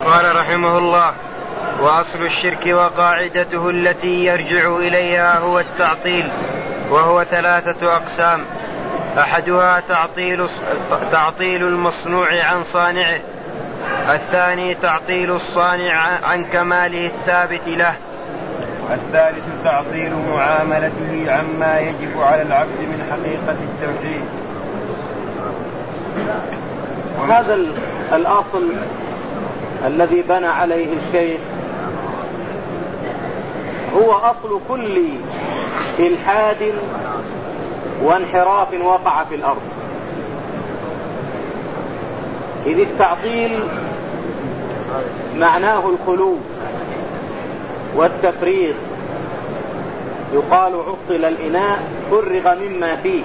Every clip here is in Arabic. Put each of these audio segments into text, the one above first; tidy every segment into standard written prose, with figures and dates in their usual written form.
قال رحمه الله: وأصل الشرك وقاعدته التي يرجع إليها هو التعطيل، وهو 3 أقسام. أحدها تعطيل المصنوع عن صانعه، الثاني تعطيل الصانع عن كماله الثابت له، الثالث تعطيل معاملته عما يجب على العبد من حقيقة التوحيد. هذا الأصل الذي بنى عليه الشيخ هو أصل كل إلحاد وانحراف وقع في الأرض. إذ التعطيل معناه الخلو والتفريغ، يقال عطل الإناء فرغ مما فيه،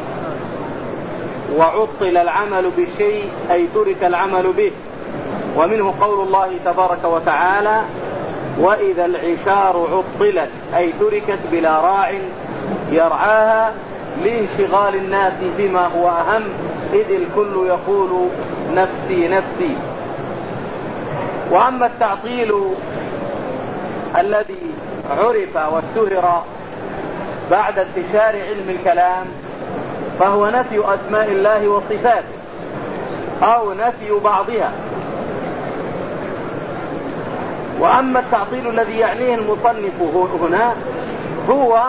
وعطل العمل بالشيء أي ترك العمل به. ومنه قول الله تبارك وتعالى: وإذا العشار عطلت أي تركت بلا راع يرعاها لانشغال الناس بما هو أهم، إذ الكل يقول نفسي نفسي. وأما التعطيل الذي عرف واشتهر بعد انتشار علم الكلام فهو نفي أسماء الله وصفاته أو نفي بعضها. وأما التعطيل الذي يعنيه المصنف هنا هو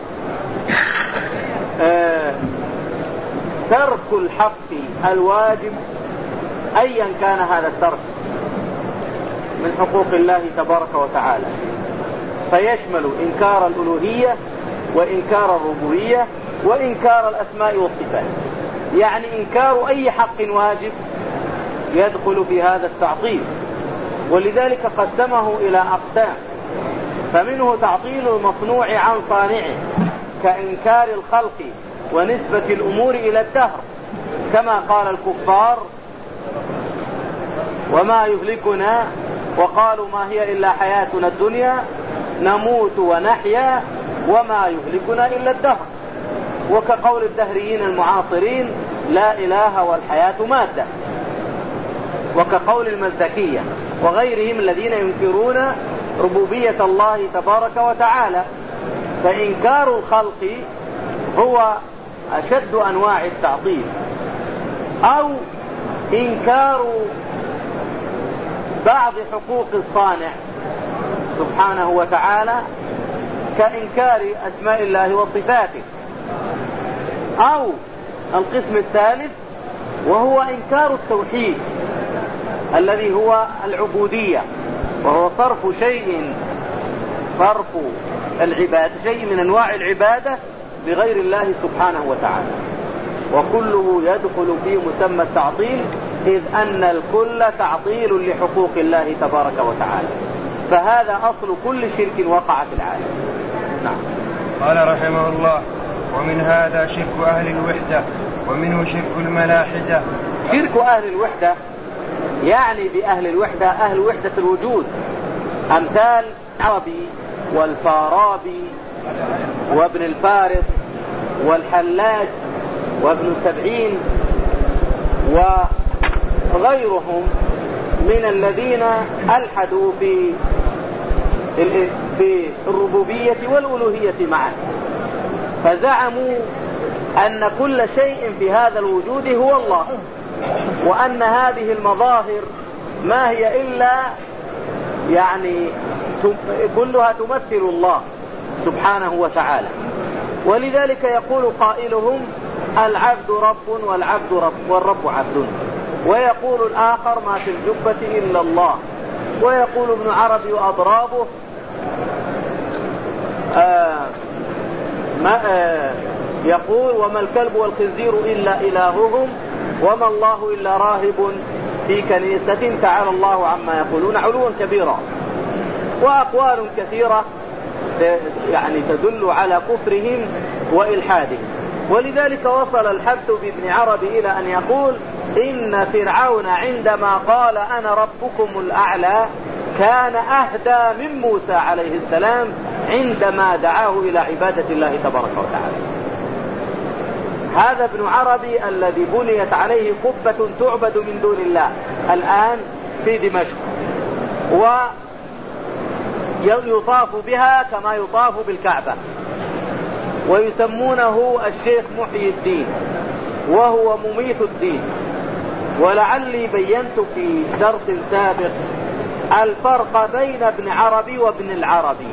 ترك الحق الواجب أيا كان هذا الترك من حقوق الله تبارك وتعالى، فيشمل إنكار الألوهية وإنكار الربوبية وإنكار الأسماء والصفات. يعني إنكار أي حق واجب يدخل في هذا التعطيل. ولذلك قسمه إلى أقسام، فمنه تعطيل المصنوع عن صانعه كإنكار الخلق ونسبة الأمور إلى الدهر، كما قال الكفار: وما يهلكنا، وقالوا ما هي إلا حياتنا الدنيا نموت ونحيا وما يهلكنا إلا الدهر. وكقول الدهريين المعاصرين: لا إله والحياة مادة. وكقول المزدكية وغيرهم الذين ينكرون ربوبية الله تبارك وتعالى. فإنكار الخلق هو أشد أنواع التعطيل، أو إنكار بعض حقوق الصانع سبحانه وتعالى كإنكار أسماء الله وصفاته. أو القسم الثالث وهو إنكار التوحيد الذي هو العبودية، وهو صرف العبادة شيء من أنواع العبادة بغير الله سبحانه وتعالى، وكله يدخل في مسمى التعطيل، إذ أن الكل تعطيل لحقوق الله تبارك وتعالى. فهذا أصل كل شرك وقع في العالم. نعم. قال رحمه الله: ومن هذا شرك أهل الوحدة، ومنه شرك الملاحدة. شرك أهل الوحدة يعني بأهل الوحدة أهل وحدة الوجود، أمثال العربي والفارابي وابن الفارس والحلاج وابن سبعين وغيرهم من الذين ألحدوا في الربوبية والألوهية معا، فزعموا أن كل شيء في هذا الوجود هو الله، وأن هذه المظاهر ما هي إلا كلها تمثل الله سبحانه وتعالى. ولذلك يقول قائلهم: العبد رب والعبد رب والرب عبد. ويقول الآخر: ما في الجبة إلا الله. ويقول ابن عربي وأضرابه: يقول: وما الكلب والخنزير إلا إلههم، وما الله إلا راهب في كنيسة، تعالى الله عما يقولون علوا كبيرا. وأقوال كثيرة تدل على كفرهم وإلحادهم. ولذلك وصل الحد بابن عربي إلى أن يقول: إن فرعون عندما قال أنا ربكم الأعلى كان أهدى من موسى عليه السلام عندما دعاه إلى عبادة الله تبارك وتعالى. هذا ابن عربي الذي بنيت عليه قبة تعبد من دون الله الآن في دمشق، ويطاف بها كما يطاف بالكعبة، ويسمونه الشيخ محي الدين وهو مميت الدين. ولعلي بينت في درس سابق الفرق بين ابن عربي وابن العربي.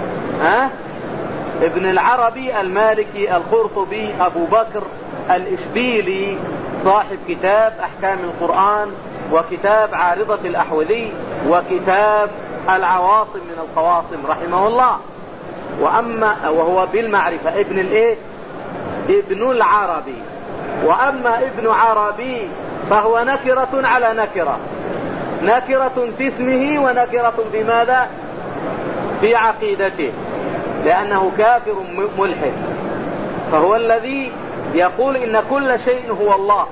ابن العربي المالكي القرطبي أبو بكر الإشبيلي صاحب كتاب أحكام القرآن وكتاب عارضة الأحولي وكتاب العواصم من القواصم رحمه الله. وهو بالمعرفة ابن العربي. وأما ابن عربي فهو نكرة على نكرة، نكرة في اسمه ونكرة في ماذا؟ في عقيدته، لأنه كافر ملحد. فهو الذي يقول إن كل شيء هو الله،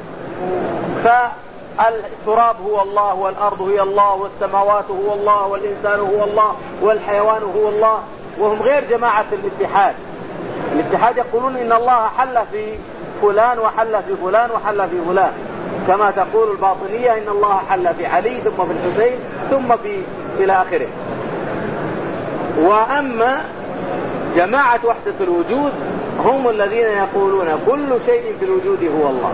فالتراب هو الله والأرض هي الله والسماوات هو الله والإنسان هو الله والحيوان هو الله. وهم غير جماعة الاتحاد. الاتحاد يقولون إن الله حل في فلان وحل في فلان وحل في فلان، كما تقول الباطنية إن الله حل في علي ثم في الحسين ثم إلى آخره. وأما جماعة وحدة الوجود هم الذين يقولون كل شيء في الوجود هو الله،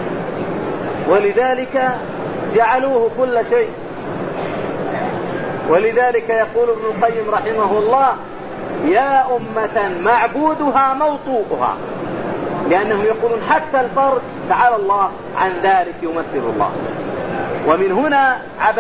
ولذلك جعلوه كل شيء. ولذلك يقول ابن القيم رحمه الله: يا أمة معبودها موطوءها، لأنهم يقولون حتى الفرد تعالى الله عن ذلك يمثل الله. ومن هنا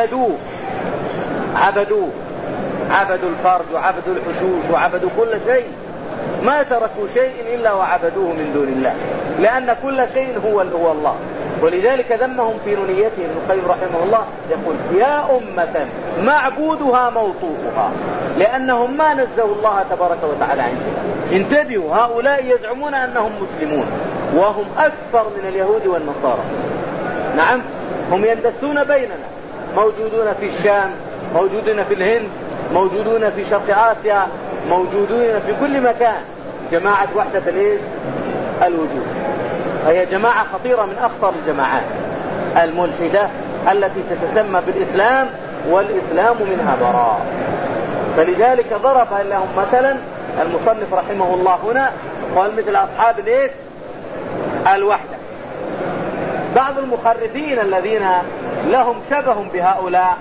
عبدوا الفرد وعبدوا الحشوش وعبدوا كل شيء، ما تركوا شيء إلا وعبدوه من دون الله، لأن كل شيء هو الله. ولذلك ذمهم في نونيته ابن القيم رحمه الله، يقول: يا أمة معبودها موطوءها، لأنهم ما نزهوا الله تبارك وتعالى عن شيء. انتبهوا، هؤلاء يزعمون أنهم مسلمون وهم أكثر من اليهود والنصارى. نعم، هم يندسون بيننا، موجودون في الشام، موجودون في الهند، موجودون في شرق آسيا، موجودون في كل مكان. جماعة وحدة الوجود هي جماعة خطيرة من أخطر الجماعات الملحدة التي تتسمى بالإسلام والإسلام منها براء. فلذلك ضرب لهم مثلا المصنف رحمه الله هنا، قال: مثل أصحاب الوحدة. بعض المخرفين الذين لهم شبه بهؤلاء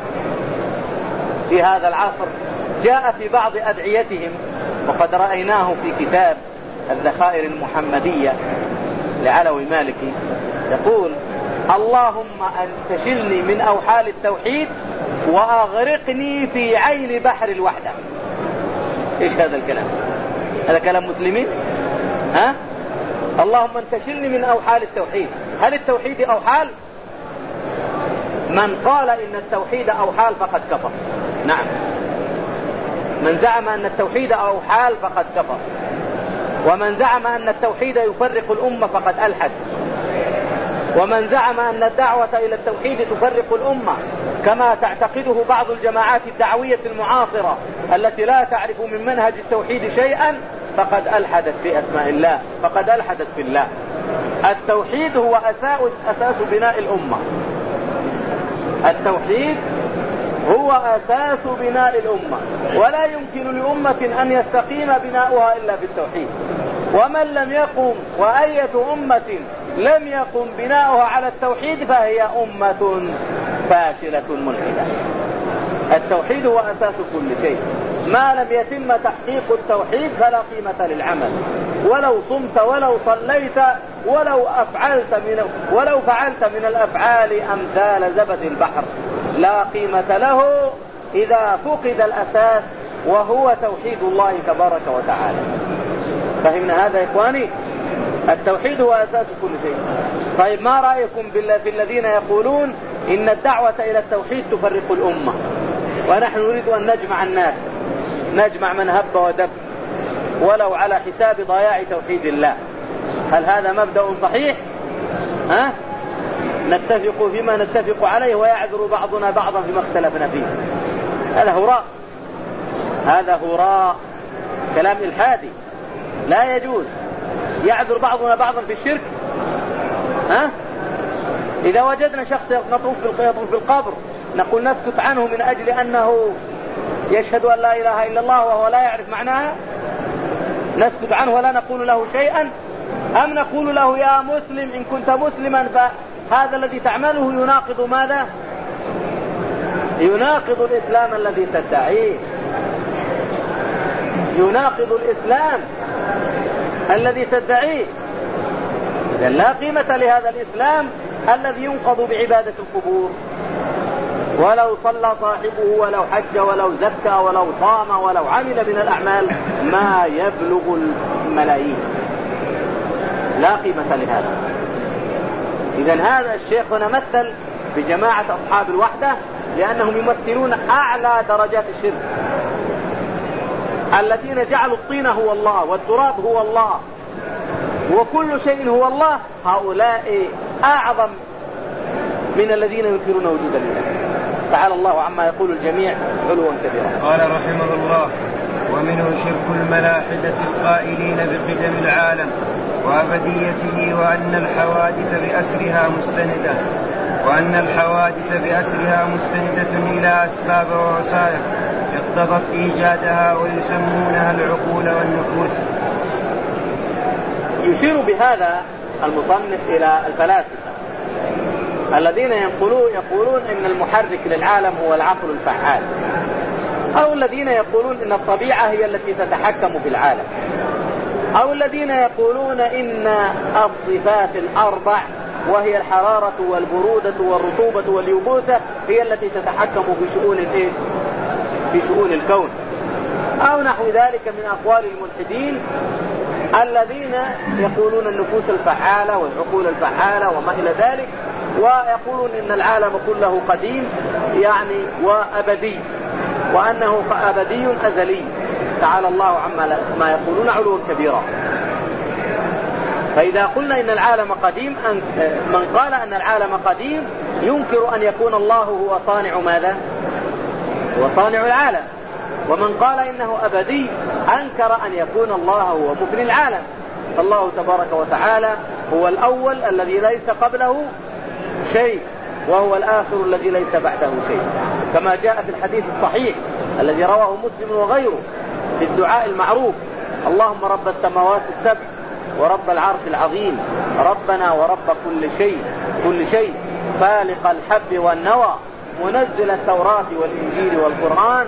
في هذا العصر جاء في بعض أدعيتهم، وقد رأيناه في كتاب الذخائر المحمدية لعلوي مالكي، يقول: اللهم انتشلني من أوحال التوحيد وأغرقني في عين بحر الوحدة. إيش هذا الكلام؟ هذا كلام مسلمين؟ اللهم انتشلني من أوحال التوحيد. هل التوحيد أوحال؟ من قال إن التوحيد أوحال فقد كفر. نعم، من زعم أن التوحيد أوحال فقد كفر، ومن زعم أن التوحيد يفرق الأمة فقد ألحد، ومن زعم أن الدعوة إلى التوحيد تفرق الأمة كما تعتقده بعض الجماعات الدعوية المعاصرة التي لا تعرف من منهج التوحيد شيئا فقد ألحدت في أسماء الله، فقد ألحدت في الله. التوحيد هو أساس بناء الأمة. التوحيد هو أساس بناء الأمة، ولا يمكن لأمة أن يستقيم بناؤها إلا بالتوحيد. ومن لم يقم، وأية أمة لم يقم بناؤها على التوحيد فهي أمة فاشلة ملحدة. التوحيد هو أساس كل شيء. ما لم يتم تحقيق التوحيد فلا قيمة للعمل، ولو صمت ولو صليت ولو فعلت من الأفعال أمثال زبد البحر لا قيمة له إذا فقد الأساس وهو توحيد الله تبارك وتعالى. فهمنا هذا يا إخواني؟ التوحيد هو أساس كل شيء. طيب، ما رأيكم في الذين يقولون إن الدعوة إلى التوحيد تفرق الأمة، ونحن نريد أن نجمع الناس، نجمع من هب ودب ولو على حساب ضياع توحيد الله؟ هل هذا مبدأ صحيح؟ نتفق فيما نتفق عليه ويعذر بعضنا بعضا فيما اختلفنا فيه. هذا هراء، كلام إلحادي لا يجوز. يعذر بعضنا بعضا في الشرك. إذا وجدنا شخص يطوف في القبر نقول نسكت عنه من أجل أنه يشهد أن لا إله إلا الله وهو لا يعرف معناها؟ نسكت عنه ولا نقول له شيئا؟ أم نقول له يا مسلم إن كنت مسلما فهذا الذي تعمله يناقض ماذا؟ يناقض الإسلام الذي تدعيه، يناقض الإسلام الذي تدعيه. إذن لا قيمة لهذا الإسلام الذي ينقض بعبادة القبور. ولو صلى صاحبه ولو حج ولو زكى ولو صام ولو عمل من الأعمال ما يبلغ الملايين، لا قيمة لهذا. إذن هذا الشيخ هنا مثل بجماعة أصحاب الوحدة لأنهم يمثلون أعلى درجات الشرك، الذين جعلوا الطين هو الله والتراب هو الله وكل شيء هو الله. هؤلاء أعظم من الذين ينكرون وجود الله. تعالى الله عما يقول الجميع علوا كبيرا. قال رحمه الله: ومنه شرك الملاحدة القائلين بقدم العالم وأبديته وأن الحوادث بأسرها مستندة إلى أسباب ووسائل اقتضت إيجادها ويسمونها العقول والنفوس. يشير بهذا المصنف إلى الفلاسفة الذين يقولون إن المحرك للعالم هو العقل الفعال، أو الذين يقولون إن الطبيعة هي التي تتحكم في العالم، أو الذين يقولون إن الصفات الأربع وهي الحرارة والبرودة والرطوبة واليبوسة هي التي تتحكم في شؤون الكون، أو نحو ذلك من أقوال الملحدين الذين يقولون النفوس الفعالة والعقول الفعالة وما إلى ذلك، ويقولون إن العالم كله قديم يعني وأبدي، وأنه أبدي أزلي. تعالى الله عما ما يقولون علوا كبيرا. فإذا قلنا إن العالم قديم، من قال أن العالم قديم ينكر أن يكون الله هو صانع ماذا؟ هو صانع العالم. ومن قال إنه أبدي أنكر أن يكون الله هو مبني العالم. الله تبارك وتعالى هو الأول الذي ليس قبله شيء، وهو الآخر الذي ليس بعده شيء، كما جاء في الحديث الصحيح الذي رواه مسلم وغيره في الدعاء المعروف: اللهم رب السماوات السبع ورب العرش العظيم ربنا ورب كل شيء فالق الحب والنوى منزل التوراة والإنجيل والقرآن،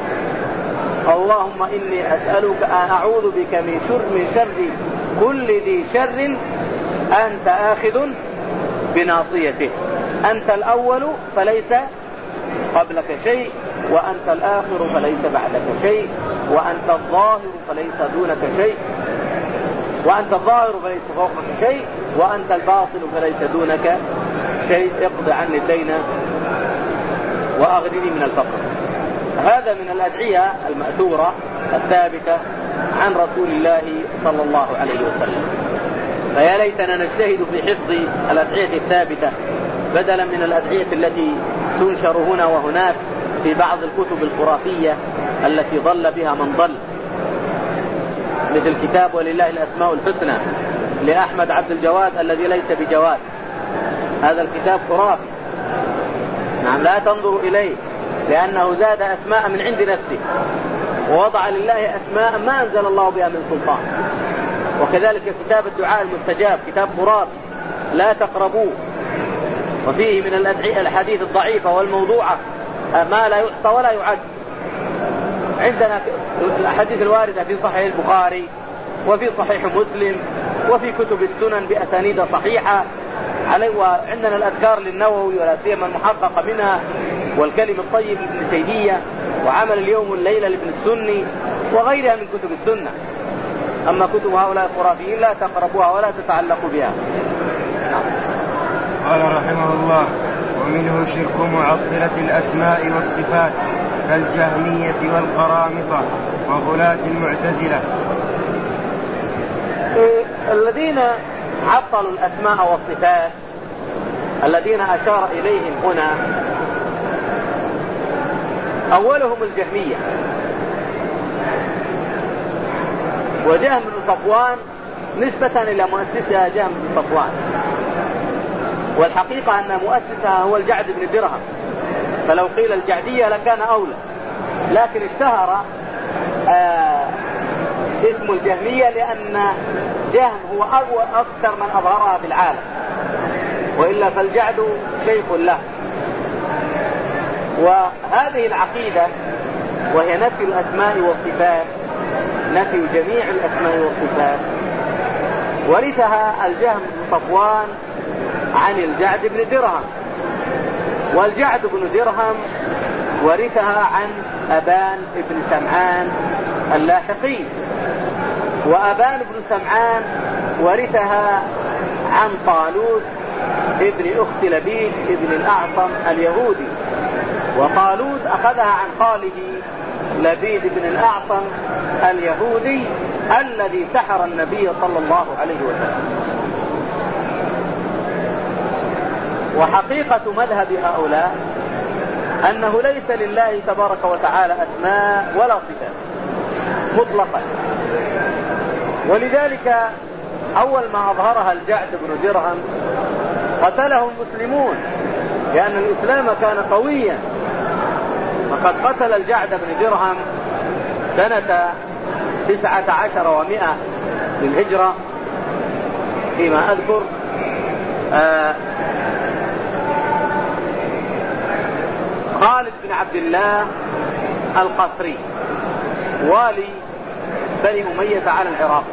اللهم إني أسألك أعوذ بك من شر كل ذي شر أنت آخذ بناصيته، أنت الأول فليس قبلك شيء، وأنت الآخر فليس بعدك شيء، وأنت الظاهر فليس دونك شيء، وأنت الظاهر فليس فوقك شيء، وأنت الباطن فليس دونك شيء، اقض عني الدين وأغنني من الفقر. هذا من الأدعية المأثورة الثابتة عن رسول الله صلى الله عليه وسلم. فيا ليتنا نجتهد في حفظ الأدعية الثابتة بدلا من الأدعية التي تنشر هنا وهناك في بعض الكتب الخرافية التي ضل بها من ضل، مثل كتاب ولله الأسماء الحسنى لأحمد عبد الجواد الذي ليس بجواد. هذا الكتاب خرافي، نعم، لا تنظر إليه، لأنه زاد أسماء من عند نفسه ووضع لله أسماء ما أنزل الله بها من سلطان. وكذلك كتاب الدعاء المستجاب كتاب خرافي لا تقربوه، وفيه من الأدعية الحديث الضعيفة والموضوعة ما لا يحصى ولا يعد. عندنا الأحاديث الواردة في صحيح البخاري وفي صحيح مسلم وفي كتب السنن بأسانيد صحيحة، وعندنا الأذكار للنووي ولا سيما المحققة منها، والكلم الطيب لابن تيمية، وعمل اليوم والليلة لابن السني، وغيرها من كتب السنة. أما كتب هؤلاء الخرافيين لا تقربوها ولا تتعلقوا بها. قال رحمه الله: ومنه شرك معطلة الأسماء والصفات كالجهمية والقرامطة وغلاة المعتزلة. الذين عطلوا الأسماء والصفات الذين أشار إليهم هنا أولهم الجهمية، وجهم بن صفوان نسبة إلى مؤسسها جهم بن صفوان، والحقيقة أن مؤسسها هو الجعد بن درهم فلو قيل الجعدية لكان أولى، لكن اشتهر اسم الجهمية لأن جهم هو أكثر من أظهرها في العالم، وإلا فالجعد شيخ له. وهذه العقيدة وهي نفي الأسماء والصفات، نفي جميع الأسماء والصفات، ورثها الجهم بن صفوان عن الجعد بن درهم، والجعد بن درهم ورثها عن أبان بن سمعان اللاحقي، وأبان بن سمعان ورثها عن طالوت ابن أخت لبيد ابن الأعصم اليهودي، وطالوت أخذها عن خاله لبيد بن الأعصم اليهودي الذي سحر النبي صلى الله عليه وسلم. وحقيقة مذهب هؤلاء أنه ليس لله تبارك وتعالى أسماء ولا صفات مطلقا، ولذلك أول ما أظهرها الجعد بن درهم قتله المسلمون، لأن الإسلام كان قويا، فقد قتل الجعد بن درهم سنة 19 و100 للهجرة فيما أذكر، خالد بن عبد الله القصري والي بني أمية على العراق،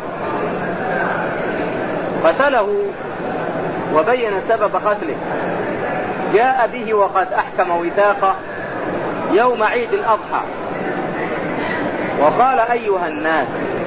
قتله وبين سبب قتله، جاء به وقد أحكم وثاقه يوم عيد الأضحى وقال: أيها الناس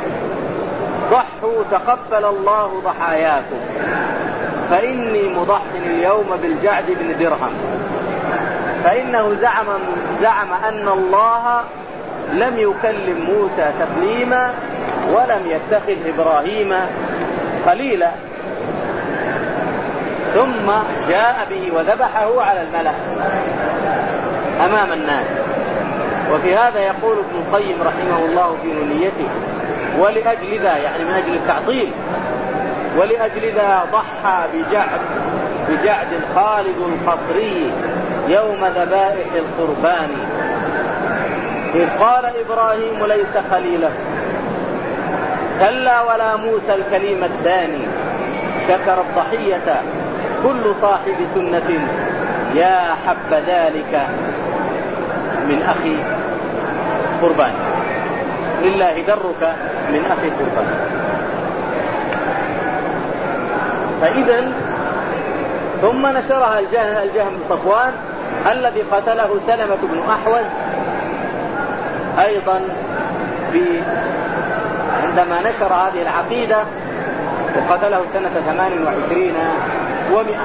ضحوا تقبل الله ضحاياكم، فإني مضح اليوم بالجعد بن درهم، فإنه زعم أن الله لم يكلم موسى تكليما ولم يتخذ إبراهيم خليلا، ثم جاء به وذبحه على الملأ أمام الناس. وفي هذا يقول ابن القيم رحمه الله في نونيته: ولأجل ذا، يعني من أجل التعطيل، ولأجل ذا ضحى بجعد خالد القصري يوم ذبائح القربان، إذ قال إبراهيم ليس خليله، كلا ولا موسى الكليم الداني، شكر الضحية كل صاحب سنة، يا حب ذلك من أخي قربان، لله درك من أخي قربان. فإذا ثم نشرها الجهم بن صفوان الذي قتله سلمة بن أحوز أيضا عندما نشر هذه العقيدة، وقتله سنة 28 و100.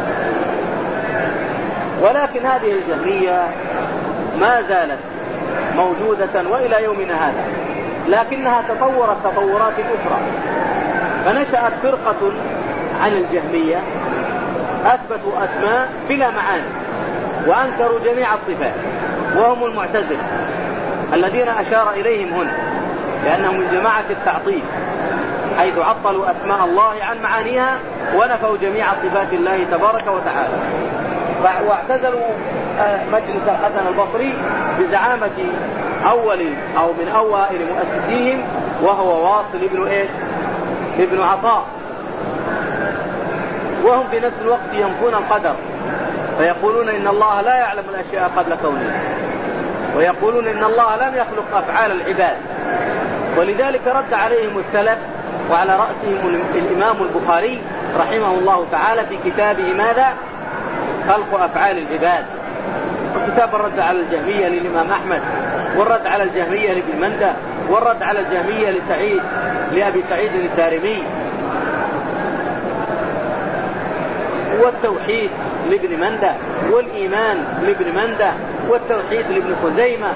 ولكن هذه الجهمية ما زالت موجودة وإلى يومنا هذا، لكنها تطورت تطورات أخرى، فنشأت فرقة عن الجهمية أثبتوا أسماء بلا معاني وأنكروا جميع الصفات، وهم المعتزلة الذين أشار إليهم هنا، لأنهم من جماعة التعطيل، حيث عطلوا أسماء الله عن معانيها ونفوا جميع صفات الله تبارك وتعالى. واعتزلوا مجلس الحسن البصري بزعامة من أوائل مؤسسيهم، وهو واصل ابن عطاء. وهم في نفس الوقت ينفون القدر، فيقولون إن الله لا يعلم الأشياء قبل كونها، ويقولون إن الله لم يخلق أفعال العباد. ولذلك رد عليهم السلف، وعلى رأسهم الإمام البخاري رحمه الله تعالى في كتابه ماذا؟ خلق أفعال العباد، وكتاب الرد على الجهمية للإمام أحمد، والرد على الجهمية لابن مندة، والرد على الجهمية لأبي سعيد الدارمي، والتوحيد لابن مندة، والإيمان لابن مندة، والتوحيد لابن خزيمة،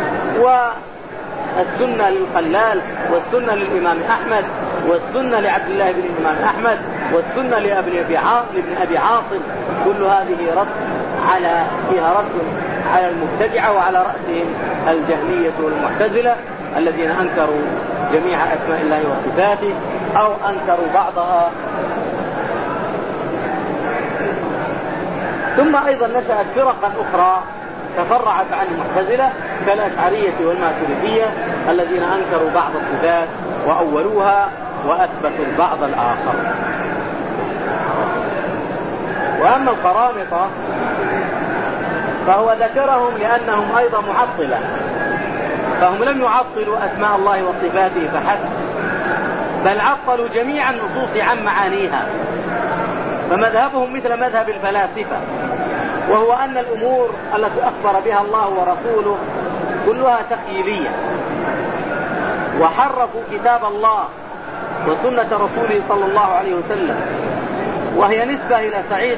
والسنة للخلال، والسنة للإمام أحمد، والسنة لعبد الله بن الإمام أحمد، والسنة لابن أبي عاصم. كل هذه فيها رد على المبتدعة، وعلى رأسهم الجهمية والمعتزلة الذين أنكروا جميع أسماء الله وصفاته أو أنكروا بعضها. ثم أيضا نشأت فرقا أخرى تفرعت عن المعتزلة كالأشعرية والماتريدية الذين أنكروا بعض الصفات وأولوها وأثبتوا البعض الآخر. وأما القرامطة فهو ذكرهم لأنهم أيضا معطلة، فهم لم يعطلوا أسماء الله وصفاته فحسب، بل عطلوا جميع النصوص عن معانيها، فمذهبهم مثل مذهب الفلاسفة، وهو أن الأمور التي أخبر بها الله ورسوله كلها تخييلية، وحرفوا كتاب الله وسنة رسوله صلى الله عليه وسلم، وهي نسبة إلى سعيد،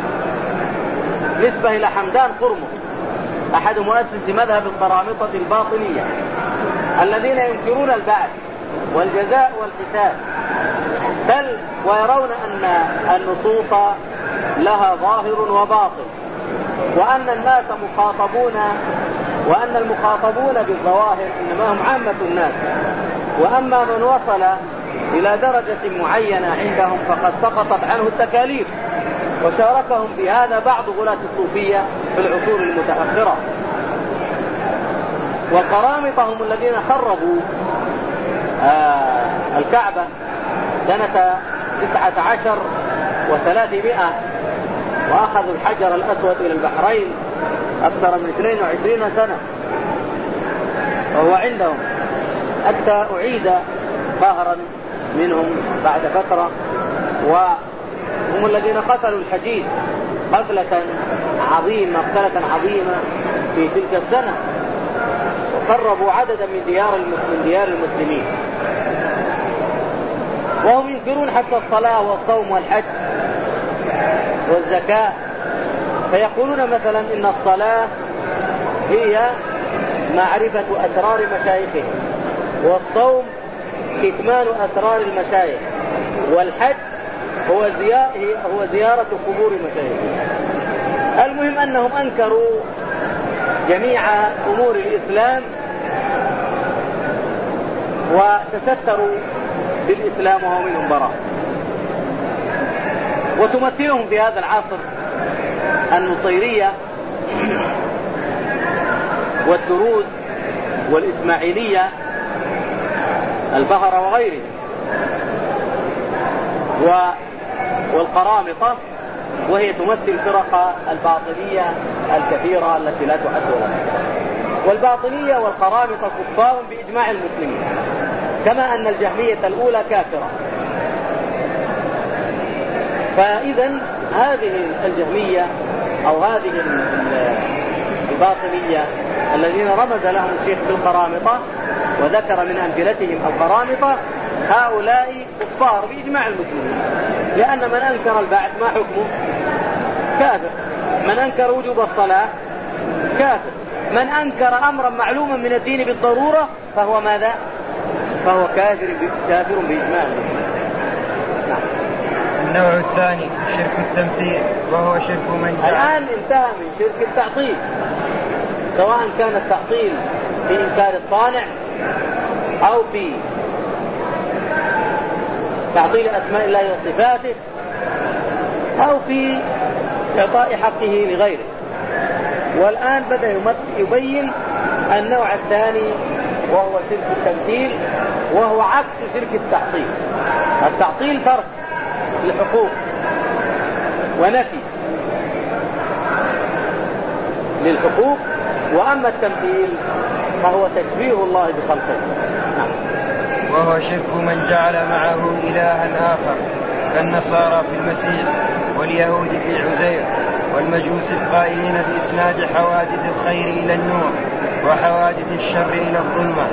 نسبة إلى حمدان قرمز أحد مؤسسي مذهب القرامطة الباطنية الذين ينكرون البعث والجزاء والحساب، بل ويرون أن النصوص لها ظاهر وباطن، وأن الناس مخاطبون، وأن المخاطبون بالظواهر إنما هم عامة الناس، وأما من وصل إلى درجة معينة عندهم فقد سقطت عنه التكاليف، وشاركهم في هذا بعض غلاة الصوفية في العصور المتأخرة. والقرامطة هم الذين خربوا الكعبة سنة 19 و300 وأخذوا الحجر الأسود إلى البحرين أكثر من 22 سنة وهو عندهم، حتى أعيد قهرا منهم بعد فترة، وهم الذين قتلوا الحجيج قتلة عظيمة في تلك السنة، وقربوا عددا من ديار المسلمين، وهم ينكرون حتى الصلاة والصوم والحج والزكاة، فيقولون مثلا إن الصلاة هي معرفة أسرار مشايخهم، والصوم كتمان أسرار المشايخ، والحج هو زيارة قبور مشايخهم. المهم أنهم أنكروا جميع أمور الإسلام وتستروا بالإسلام وهو منهم براء. وتمثلهم في هذا العصر النصيرية والسروز والإسماعيلية البهرة وغيره، والقرامطة، وهي تمثل فرق الباطنية الكثيرة التي لا تعد ولا تحصى. والباطنية والقرامطة كفار بإجماع المسلمين، كما أن الجهمية الأولى كافرة. فإذا هذه الجهمية أو هذه الباطنية الذين رمز لهم الشيخ بالقرامطة وذكر من أمثلتهم القرامطة، هؤلاء كفار بإجماع المسلمين، لأن من أنكر البعث ما حكمه؟ كافر. من أنكر وجوب الصلاة كافر. من أنكر أمرا معلوما من الدين بالضرورة فهو ماذا؟ فهو كافر بإجماع المسلمين. النوع الثاني شرك التمثيل، وهو شرك من الآن انتهى من شرك التعطيل، سواء كان التعطيل في إنكار الصانع أو في تعطيل أسماء الله وصفاته أو في إعطاء حقه لغيره. والآن بدأ يبين النوع الثاني وهو شرك التمثيل، وهو عكس شرك التعطيل. التعطيل فرق للحقوق ونفي للحقوق، وأما التمثيل فهو تشبيه الله بخلقه. وهو شرك من جعل معه إلها آخر كالنصارى في المسيح واليهود في عزير والمجوس القائلين بإسناد حوادث الخير إلى النور وحوادث الشر إلى الظلمة.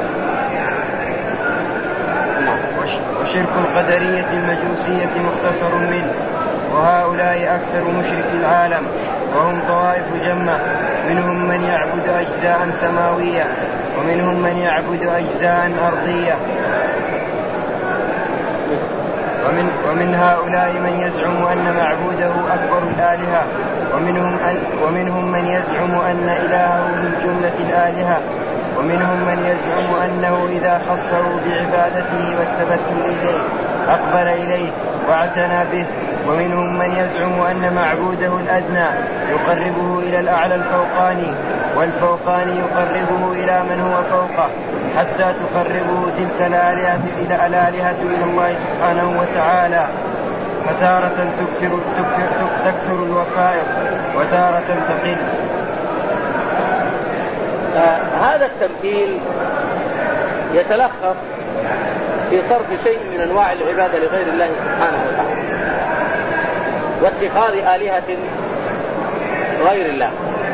وشرك القدرية المجوسية مختصر منه، وهؤلاء أكثر مشرك العالم، وهم طوائف جمة، منهم من يعبد أجزاء سماوية ومنهم من يعبد أجزاء أرضية. ومن هؤلاء من يزعم أن معبوده أكبر الآلهة، ومنهم من يزعم أن إلهه من جملة الآلهة، ومنهم من يزعم أنه إذا خصه بعبادته والتبتل إليه أقبل إليه واعتنى به. ومنهم من يزعم أن معبوده الأدنى يقربه إلى الأعلى الفوقاني، والفوقاني يقربه إلى من هو فوقه، حتى تقربه تلك الآلهة إلى الله سبحانه وتعالى. فتارة تكثر الوسائط وتارة تقل. هذا التمثيل يتلخص في صرف شيء من أنواع العبادة لغير الله سبحانه وتعالى، واتخاذ آلهة غير الله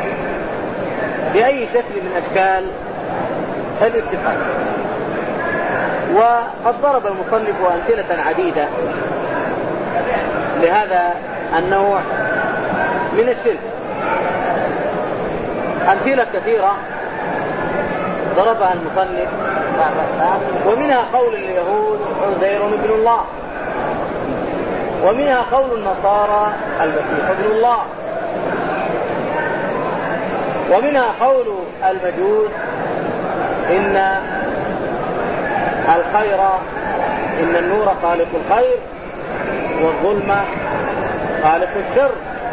بأي شكل من أشكال الاتخاذ. وقد ضرب المصنف أمثلة عديدة لهذا النوع من الشرك، أمثلة كثيرة ضربها المصنف، ومنها قول اليهود عزير ابن الله، ومنها قول النصارى المسيح ابن الله، ومنها قول المجوس إن الخير، إن النور خالق الخير والظلم خالق الشر.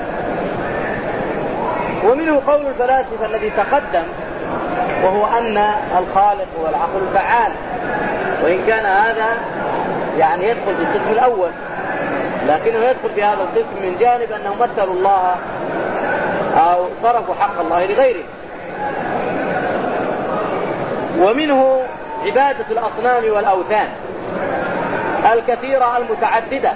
ومنه قول الفلاسفة الذي تقدم، وهو أن الخالق هو العقل الفعال، وإن كان هذا يعني يدخل في القسم الأول، لكنه يدخل في هذا القسم من جانب أنه مثلوا الله أو صرفوا حق الله لغيره. ومنه عبادة الأصنام والأوثان الكثيرة المتعددة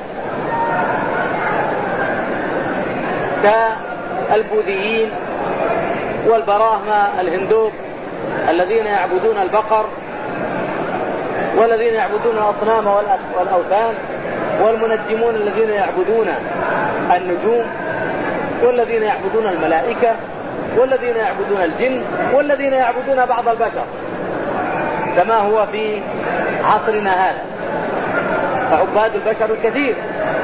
كالبوذيين والبراهمة الهندوب الذين يعبدون البقر، والذين يعبدون الأصنام والأوثان، والمنجمون الذين يعبدون النجوم، والذين يعبدون الملائكة، والذين يعبدون الجن، والذين يعبدون بعض البشر، كما هو في عصرنا هذا، فعباد البشر الكثير،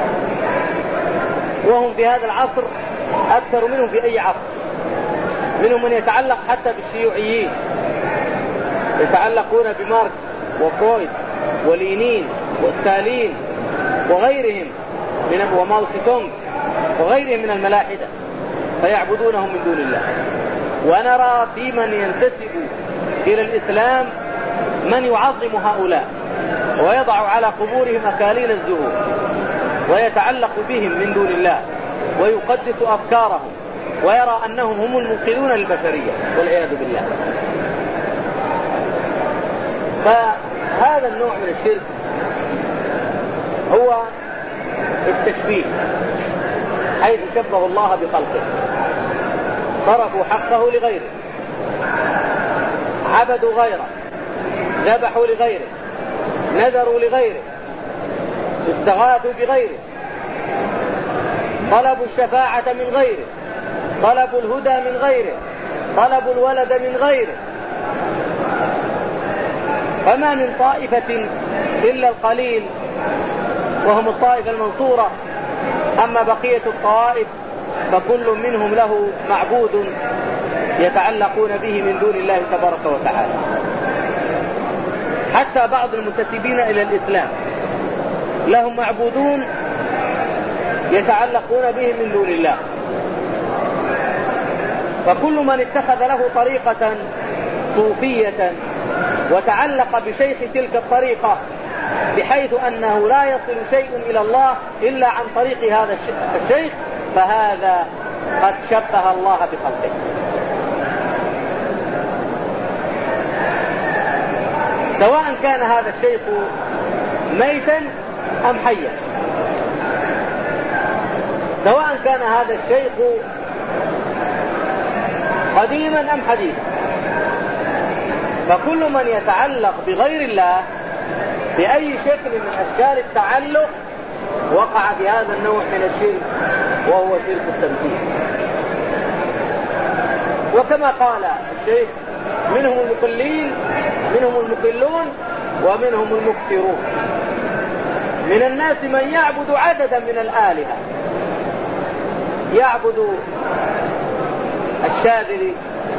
وهم في هذا العصر أكثر منهم في أي عصر. منهم من يتعلق حتى بالشيوعيين، يتعلقون بماركس وفرويد ولينين وستالين وغيرهم وماو تse تونغ وغيرهم من الملاحدة، فيعبدونهم من دون الله. ونرى في من ينتسب إلى الإسلام من يعظم هؤلاء ويضع على قبورهم أكاليل الزهور ويتعلق بهم من دون الله ويقدس أفكارهم ويرى أنهم هم المنقذون للبشرية والعياذ بالله. فهذا النوع من الشرك هو التشبيه، حيث شبه الله بخلقه، صرفوا حقه لغيره، عبدوا غيره، ذبحوا لغيره، نذروا لغيره، استغاثوا بغيره، طلبوا الشفاعة من غيره، طلبوا الهدى من غيره، طلبوا الولد من غيره. فما من طائفة إلا القليل وهم الطائفة المنصورة، أما بقية الطوائف فكل منهم له معبود يتعلقون به من دون الله تبارك وتعالى. حتى بعض المنتسبين إلى الإسلام لهم معبودون يتعلقون بهم من دون الله. فكل من اتخذ له طريقة صوفية وتعلق بشيخ تلك الطريقة بحيث أنه لا يصل شيء إلى الله إلا عن طريق هذا الشيخ، فهذا قد شبه الله بخلقه. سواء كان هذا الشيخ ميتا أم حيا، سواء كان هذا الشيخ قديما أم حديثا، فكل من يتعلق بغير الله بأي شكل من أشكال التعلق وقع في هذا النوع من الشرك، وهو شرك التمثيل. وكما قال الشيخ: منهم المقلين، منهم المقلون، ومنهم المكثرون. من الناس من يعبد عددا من الآلهة، يعبد الشاذلي،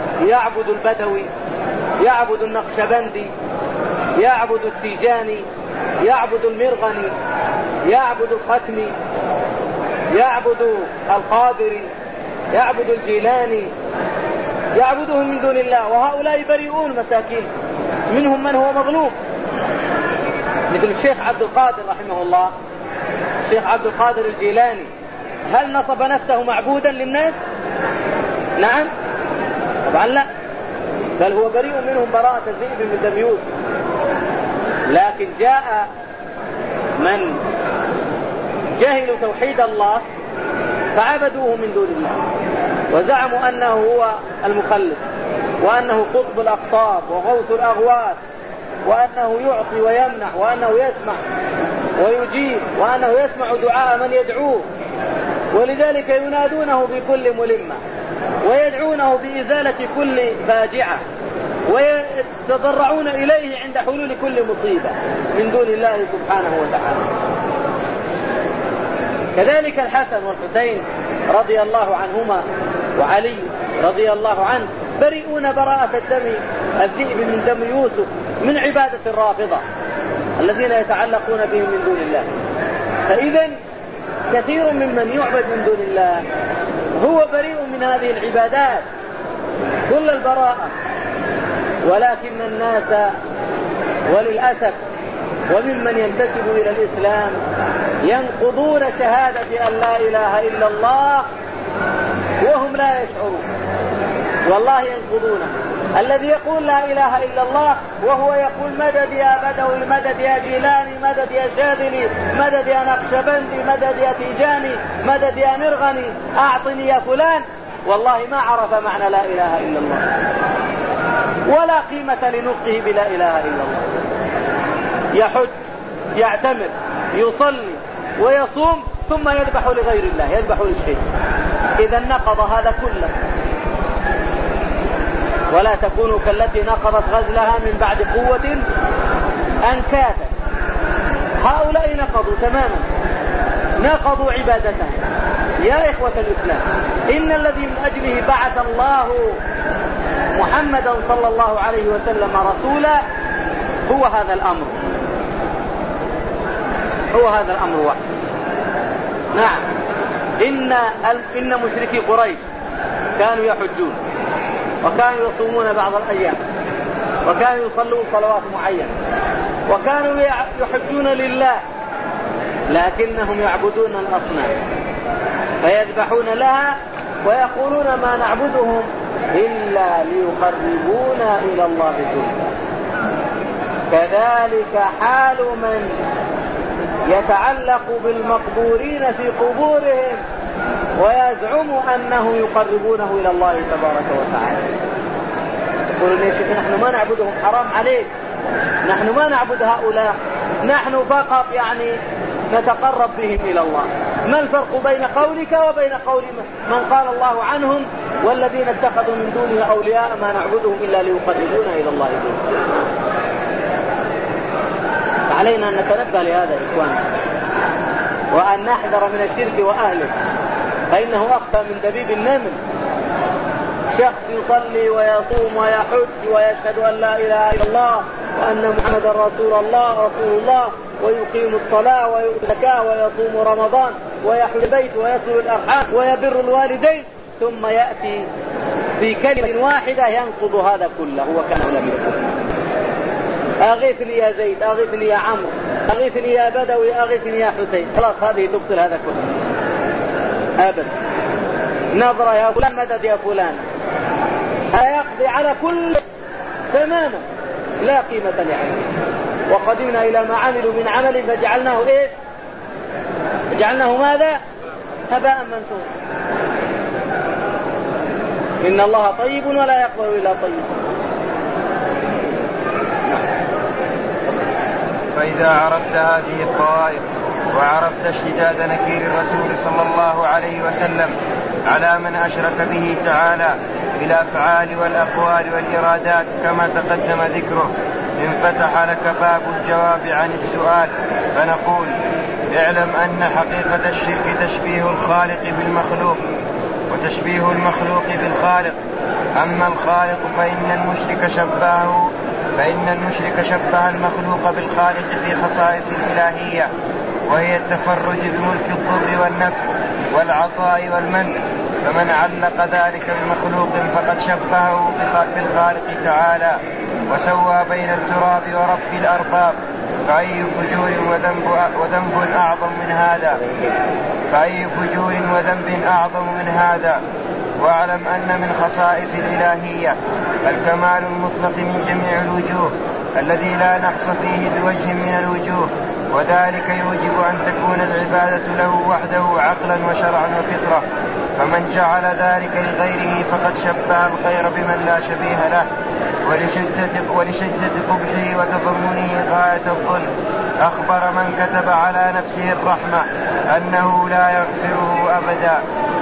يعبد البدوي، يعبد النقشبندي، يعبد التيجاني، يعبد المرغني، يعبد الختمي، يعبد القادري، يعبد الجيلاني، يعبدهم من دون الله، وهؤلاء بريئون مساكين، منهم من هو مظلوم، مثل الشيخ عبد القادر رحمه الله. الشيخ عبد القادر الجيلاني هل نصب نفسه معبودا للناس؟ نعم طبعا لا، بل هو بريء منهم براءة الذئب من دم يوسف. لكن جاء من جهلوا توحيد الله فعبدوه من دون الله، وزعموا أنه هو المخلص، وأنه قطب الأقطاب وغوث الأغواث، وأنه يعطي ويمنع، وأنه يسمع ويجيب، وأنه يسمع دعاء من يدعوه، ولذلك ينادونه بكل ملمة، ويدعونه بإزالة كل فاجعة، ويتضرعون إليه عند حلول كل مصيبة من دون الله سبحانه وتعالى. كذلك الحسن والحسين رضي الله عنهما وعلي رضي الله عنه بريئون براءة الذئب من دم يوسف من عبادة الرافضة الذين يتعلقون بهم من دون الله. فإذا كثير ممن يعبد من دون الله هو بريء من هذه العبادات كل البراءة، ولكن الناس وللأسف وممن ينتسب إلى الإسلام ينقضون شهادة أن لا إله إلا الله وهم لا يشعرون، والله ينقضونه. الذي يقول لا إله إلا الله وهو يقول مدد يا بدوي، مدد يا جيلاني، مدد يا شاذلي، مدد يا نقشبندي، مدد يا تيجاني، مدد يا مرغني، أعطني يا فلان، والله ما عرف معنى لا إله إلا الله ولا قيمة لنطقه بلا إله إلا الله. يحج، يعتمر، يصلي ويصوم، ثم يذبح لغير الله، يذبح للشيء. إذا نقض هذا كله. ولا تكونوا كالتي نقضت غزلها من بعد قوة أنكاثا. هؤلاء نقضوا تماما، نقضوا عبادتهم. يا إخوة الإسلام، إن الذي من أجله بعث الله محمدا صلى الله عليه وسلم رسولا هو هذا الأمر، هو هذا الأمر واحد. نعم، إن مشركي قريش كانوا يحجون، وكانوا يصومون بعض الأيام، وكانوا يصلون صلوات معينة، وكانوا يحجون لله، لكنهم يعبدون الأصنام فيذبحون لها ويقولون ما نعبدهم إلا ليقربونا إلى الله زلفى. كذلك حال من يتعلق بالمقبورين في قبورهم ويزعم أنه يقربونه إلى الله تبارك وتعالى. يقولون يا شيخ نحن ما نعبدهم، حرام عليك، نحن ما نعبد هؤلاء، نحن فقط يعني نتقرب بهم إلى الله. ما الفرق بين قولك وبين قول من قال الله عنهم والذين اتخذوا من دونه أولياء ما نعبدهم إلا ليقربونا إلى الله زلفى؟ علينا أن نتنبه لهذا إخواننا، وأن نحذر من الشرك وأهله، فإنه أخفى من دبيب النمل. شخص يصلي ويصوم ويحج ويشهد أن لا إله إلا الله وأن محمدا رسول الله ويقيم الصلاة ويؤتي الزكاة ويصوم رمضان ويحج البيت ويصل الأرحام ويبر الوالدين، ثم يأتي في كلمة واحدة ينقض هذا كله وكان لم يكن. أغثني يا زيد، أغثني يا عمرو، أغثني يا بدوي، أغثني يا حسين. خلاص هذه تبطل هذا كله أبدا. نظرة يا فلان، مدد يا فلان، هيقضي على كل تماما، لا قيمة لعمله. وقدمنا إلى ما عملوا من عمل فجعلناه إيش؟ جعلناه ماذا؟ هباء منثورا. إن الله طيب ولا يقبل إلا طيب. فإذا عرفت هذه الطوائف وعرفت اشتداد نكير الرسول صلى الله عليه وسلم على من أشرك به تعالى في الأفعال والأقوال والإرادات كما تقدم ذكره، انفتح لك باب الجواب عن السؤال. فنقول: اعلم أن حقيقة الشرك تشبيه الخالق بالمخلوق، وتشبيه المخلوق بالخالق. أما الخالق فإن المشرك شبهه فإن المشرك شبه المخلوق بالخالق في خصائص الإلهية، وهي التفرد بملك الضر والنفع والعطاء والمنع، فمن علق ذلك بمخلوق فقد شبهه بالخالق تعالى وسوى بين التراب ورب الأرباب، فأي فجور وذنب أعظم من هذا. واعلم أن من خصائص الإلهية الكمال المطلق من جميع الوجوه الذي لا نقص فيه بوجه من الوجوه، وذلك يوجب أن تكون العبادة له وحده عقلا وشرعا وفطرة، فمن جعل ذلك لغيره فقد شبه الخير بمن لا شبيه له، ولشدة قبحه وتضمنه غاية الظلم. أخبر من كتب على نفسه الرحمة أنه لا يغفره أبدا.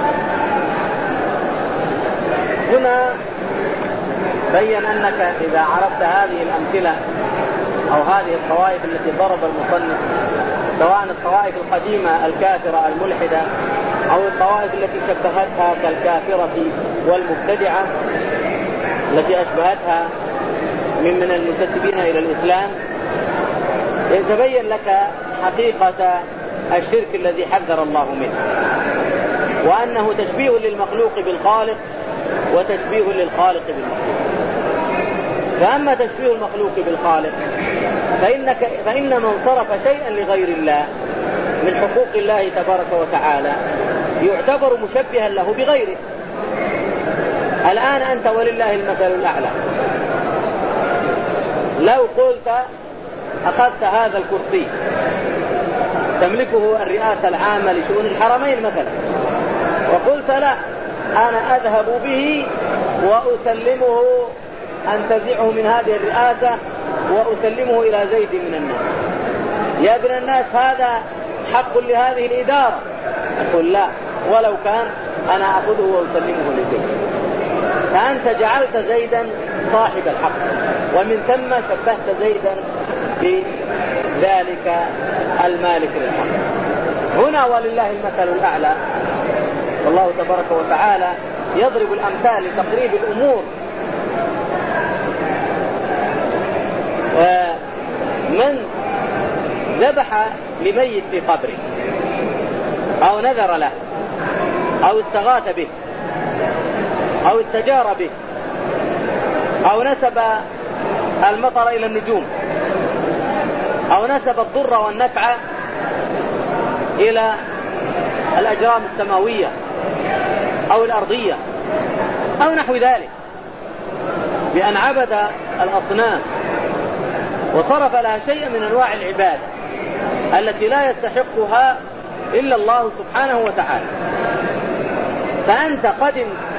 هنا بين أنك إذا عرفت هذه الأمثلة أو هذه الطوائف التي ضرب المصنف، سواء الطوائف القديمة الكافرة الملحدة أو الطوائف التي شبهتها كالكافرة والمبتدعة التي أشبهتها من المنتسبين إلى الإسلام، يتبين لك حقيقة الشرك الذي حذر الله منه، وأنه تشبيه للمخلوق بالخالق وتشبيه للخالق بالمخلوق. فأما تشبيه المخلوق بالخالق فإن من صرف شيئا لغير الله من حقوق الله تبارك وتعالى يعتبر مشبها له بغيره. الآن أنت ولله المثل الأعلى، لو قلت أخذت هذا الكرسي تملكه الرئاسة العامة لشؤون الحرمين مثلا، وقلت لا، أنا أذهب به وأسلمه، أنتزعه من هذه الرئاسة وأسلمه إلى زيد من الناس، يا ابن الناس هذا حق لهذه الإدارة. أقول لا، ولو كان أنا أخذه وأسلمه لزيد. فأنت جعلت زيدا صاحب الحق، ومن ثم شبهت زيدا بذلك المالك للحق. هنا ولله المثل الأعلى، والله تبارك وتعالى يضرب الأمثال لتقريب الأمور. من ذبح لميت في قبره أو نذر له أو استغاث به أو استجار به أو نسب المطر إلى النجوم أو نسب الضر والنفع إلى الأجرام السماوية أو الأرضية أو نحو ذلك، بأن عبد الأصنام وصرف لها شيئا من أنواع العبادة التي لا يستحقها إلا الله سبحانه وتعالى، فأنت قد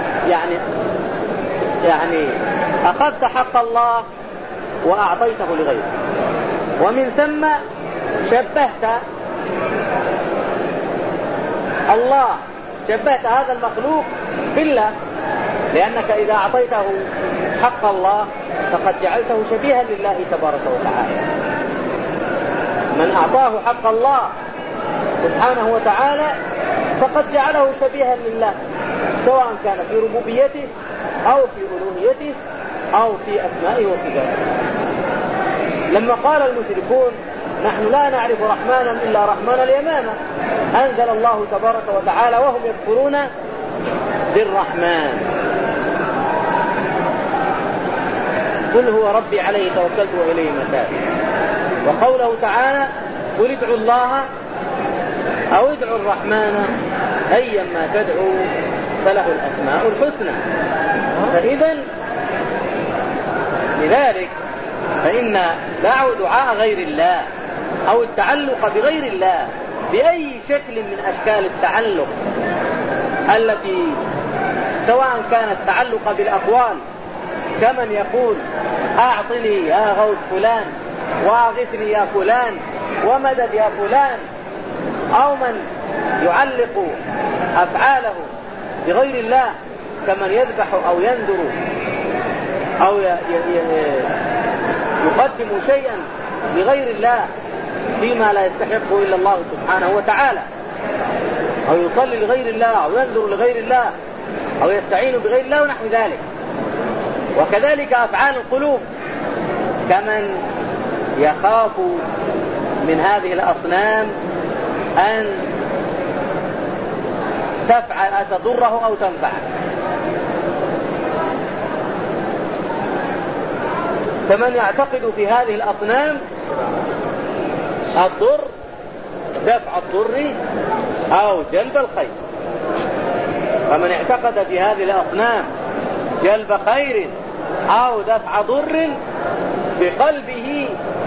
يعني أخذت حق الله وأعطيته لغيره، ومن ثم شبهت الله، شبهت هذا المخلوق بالله، لأنك إذا أعطيته حق الله فقد جعلته شبيها لله تبارك وتعالى. من أعطاه حق الله سبحانه وتعالى فقد جعله شبيها لله، سواء كان في ربوبيته أو في ألوهيته أو في أسمائه وصفاته. لما قال المشركون نحن لا نعرف رحمانا إلا رحمن اليمامة، أنزل الله تبارك وتعالى وهم يكفرون بالرحمن، قل هو ربي عليه توكلت وإليه متاب. وقوله تعالى قل ادعوا الله أو ادعوا الرحمن أيما تدعوا فله الأسماء الحسنى. فإذا لذلك فإن دعاء غير الله أو التعلق بغير الله بأي شكل من أشكال التعلق التي سواء كانت تعلق بالأقوال كمن يقول أعطني يا غوث فلان وأغثني يا فلان ومدد يا فلان، أو من يعلق أفعاله بغير الله كمن يذبح أو ينذر أو يقدم شيئا لغير الله فيما لا يستحقه إلا الله سبحانه وتعالى، أو يصلي لغير الله أو ينذر لغير الله أو يستعين بغير الله ونحو ذلك. وكذلك أفعال القلوب كمن يخاف من هذه الأصنام أن تضره أو تنفعه، كمن يعتقد في هذه الأصنام الضر، دفع الضر أو جلب الخير. فمن اعتقد في هذه الأصنام جلب خير أو دفع ضر بقلبه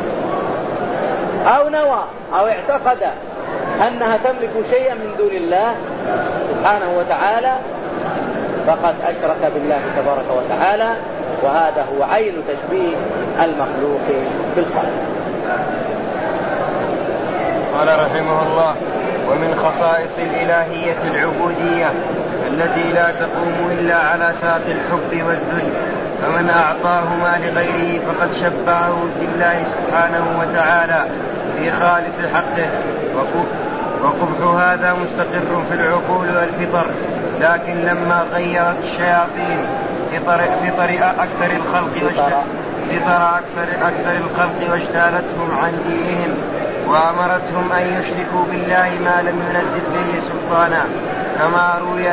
أو نوى أو اعتقد أنها تملك شيئا من دون الله سبحانه وتعالى فقد أشرك بالله تبارك وتعالى، وهذا هو عين تشبيه المخلوق بالخالق. قال رحمه الله: ومن خصائص الإلهية العبودية التي لا تقوم إلا على ساق الحب والذل، فمن أعطاهما لغيره فقد شبهه بالله سبحانه وتعالى في خالص حقه. وقبح هذا مستقر في العقول والفطر، لكن لما غيرت الشياطين فطر أكثر الخلق واجتالتهم عن دينهم وأمرتهم أن يشركوا بالله ما لم ينزل به سلطانا، كما روى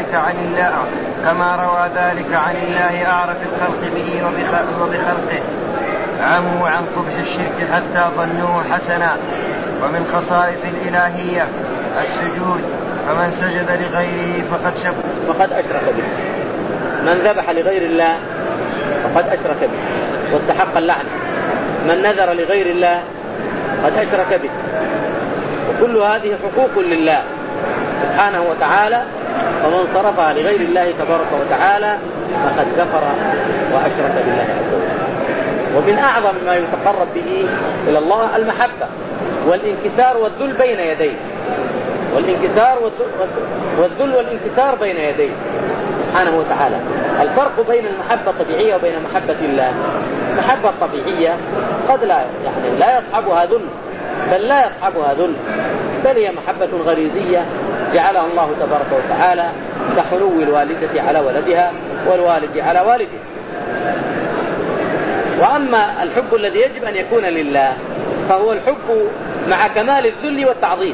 ذلك عن الله أعرف الخلق به وبخلقه، عموا عن قبح الشرك حتى ظنوه حسنا. ومن خصائص الإلهية السجود، فمن سجد لغيره فقد أشرك به. من ذبح لغير الله فقد أشرك به واستحق اللعنة. من نذر لغير الله قد أشرك به. وكل هذه حقوق لله سبحانه وتعالى، ومن صرفها لغير الله تبارك وتعالى فقد كفر وأشرك بالله عز وجل. ومن أعظم ما يتقرب به إلى الله المحبة والانكسار والذل بين يديه، والذل والانكسار بين يديه سبحانه وتعالى. الفرق بين المحبة الطبيعية وبين محبة الله: المحبة الطبيعية قد لا يصحبها ذل، بل هي محبة غريزية جعلها الله تبارك وتعالى كحنو الوالدة على ولدها والوالد على والده. وأما الحب الذي يجب أن يكون لله فهو الحب مع كمال الذل والتعظيم.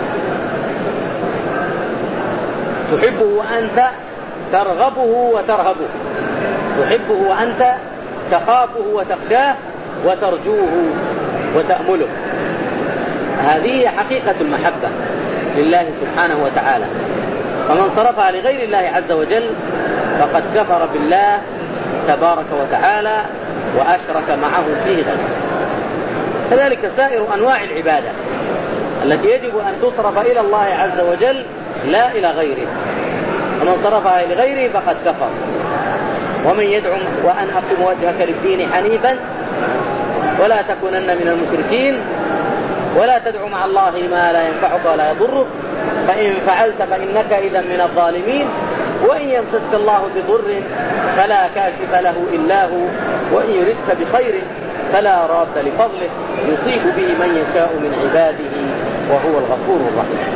تحبه وأنت ترغبه وترهبه، تحبه وأنت تخافه وتخشاه وترجوه وتأمله. هذه حقيقة المحبة لله سبحانه وتعالى. فمن صرفها لغير الله عز وجل فقد كفر بالله تبارك وتعالى وأشرك معه فيه غيره. كذلك سائر أنواع العبادة التي يجب أن تصرف إلى الله عز وجل لا إلى غيره، ومن صرفها لغيره فقد كفر. ومن يدعو وأن أقم وجهك للدين حنيفا ولا تكونن من المشركين ولا تدعو مع الله ما لا ينفعك ولا يضرك فإن فعلت فإنك إذا من الظالمين وإن يمسسك الله بضر فلا كاشف له إلا هو وإن يردك بخير فلا راد لفضله يصيب به من يشاء من عباده وهو الغفور الرحيم.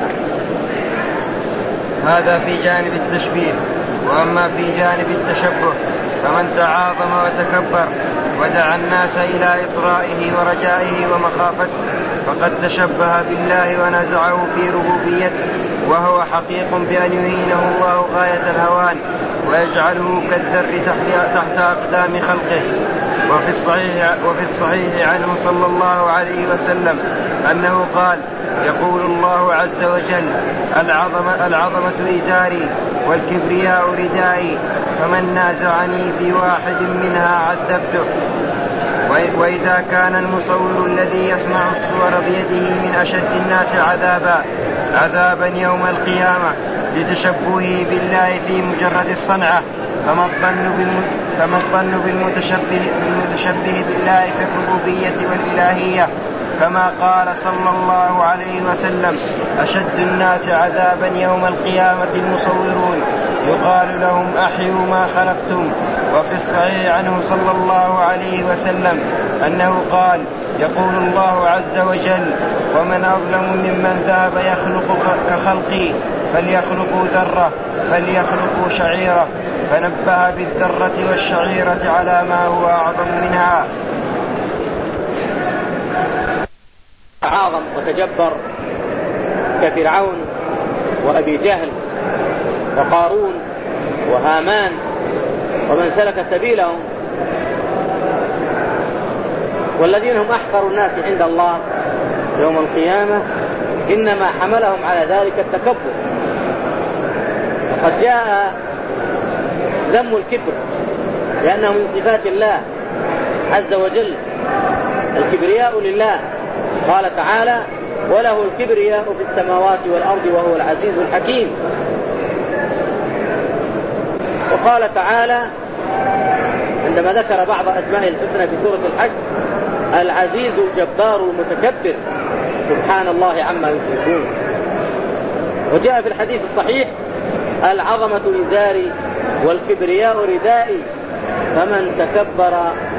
هذا في جانب التشبيه. وأما في جانب التشبه فمن تعاظم وتكبر ودعا الناس إلى إطرائه ورجائه ومخافته فقد تشبه بالله ونزعه في ربوبيته، وهو حقيق بأن يهينه الله غاية الهوان ويجعله كالذر تحت أقدام خلقه. وفي الصحيح عنه صلى الله عليه وسلم أنه قال: يقول الله عز وجل: العظمة إزاري والكبرياء ردائي، فمن نازعني في واحد منها عذبته. وإذا كان المصور الذي يصنع الصور بيده من أشد الناس عذابا يوم القيامة لتشبهه بالله في مجرد الصنعة، فما الظن بالمتشبه بالله في الربوبية والإلهية، كما قال صلى الله عليه وسلم: أشد الناس عذابا يوم القيامة المصورون يقال لهم أحيوا ما خلقتم. وفي الصحيح عنه صلى الله عليه وسلم أنه قال: يقول الله عز وجل: ومن أظلم ممن ذهب يخلق كخلقي، فليخلقوا ذرة فليخلقوا شعيرة، فنبه بالذرة والشعيرة على ما هو أعظم منها. عاظم وتجبر كفرعون وأبي جهل وقارون وهامان ومن سلك سبيلهم، والذين هم أحقر الناس عند الله يوم القيامة إنما حملهم على ذلك التكبر. وقد جاء ذم الكبر لأنه من صفات الله عز وجل، الكبرياء لله. قال تعالى: وله الكبرياء في السماوات والأرض وهو العزيز الحكيم. وقال تعالى عندما ذكر بعض أسماء الحسنى في سورة الحج: العزيز الجبار المتكبر سبحان الله عما يشركون. وجاء في الحديث الصحيح: العظمة إزاري والكبرياء ردائي فمن تكبر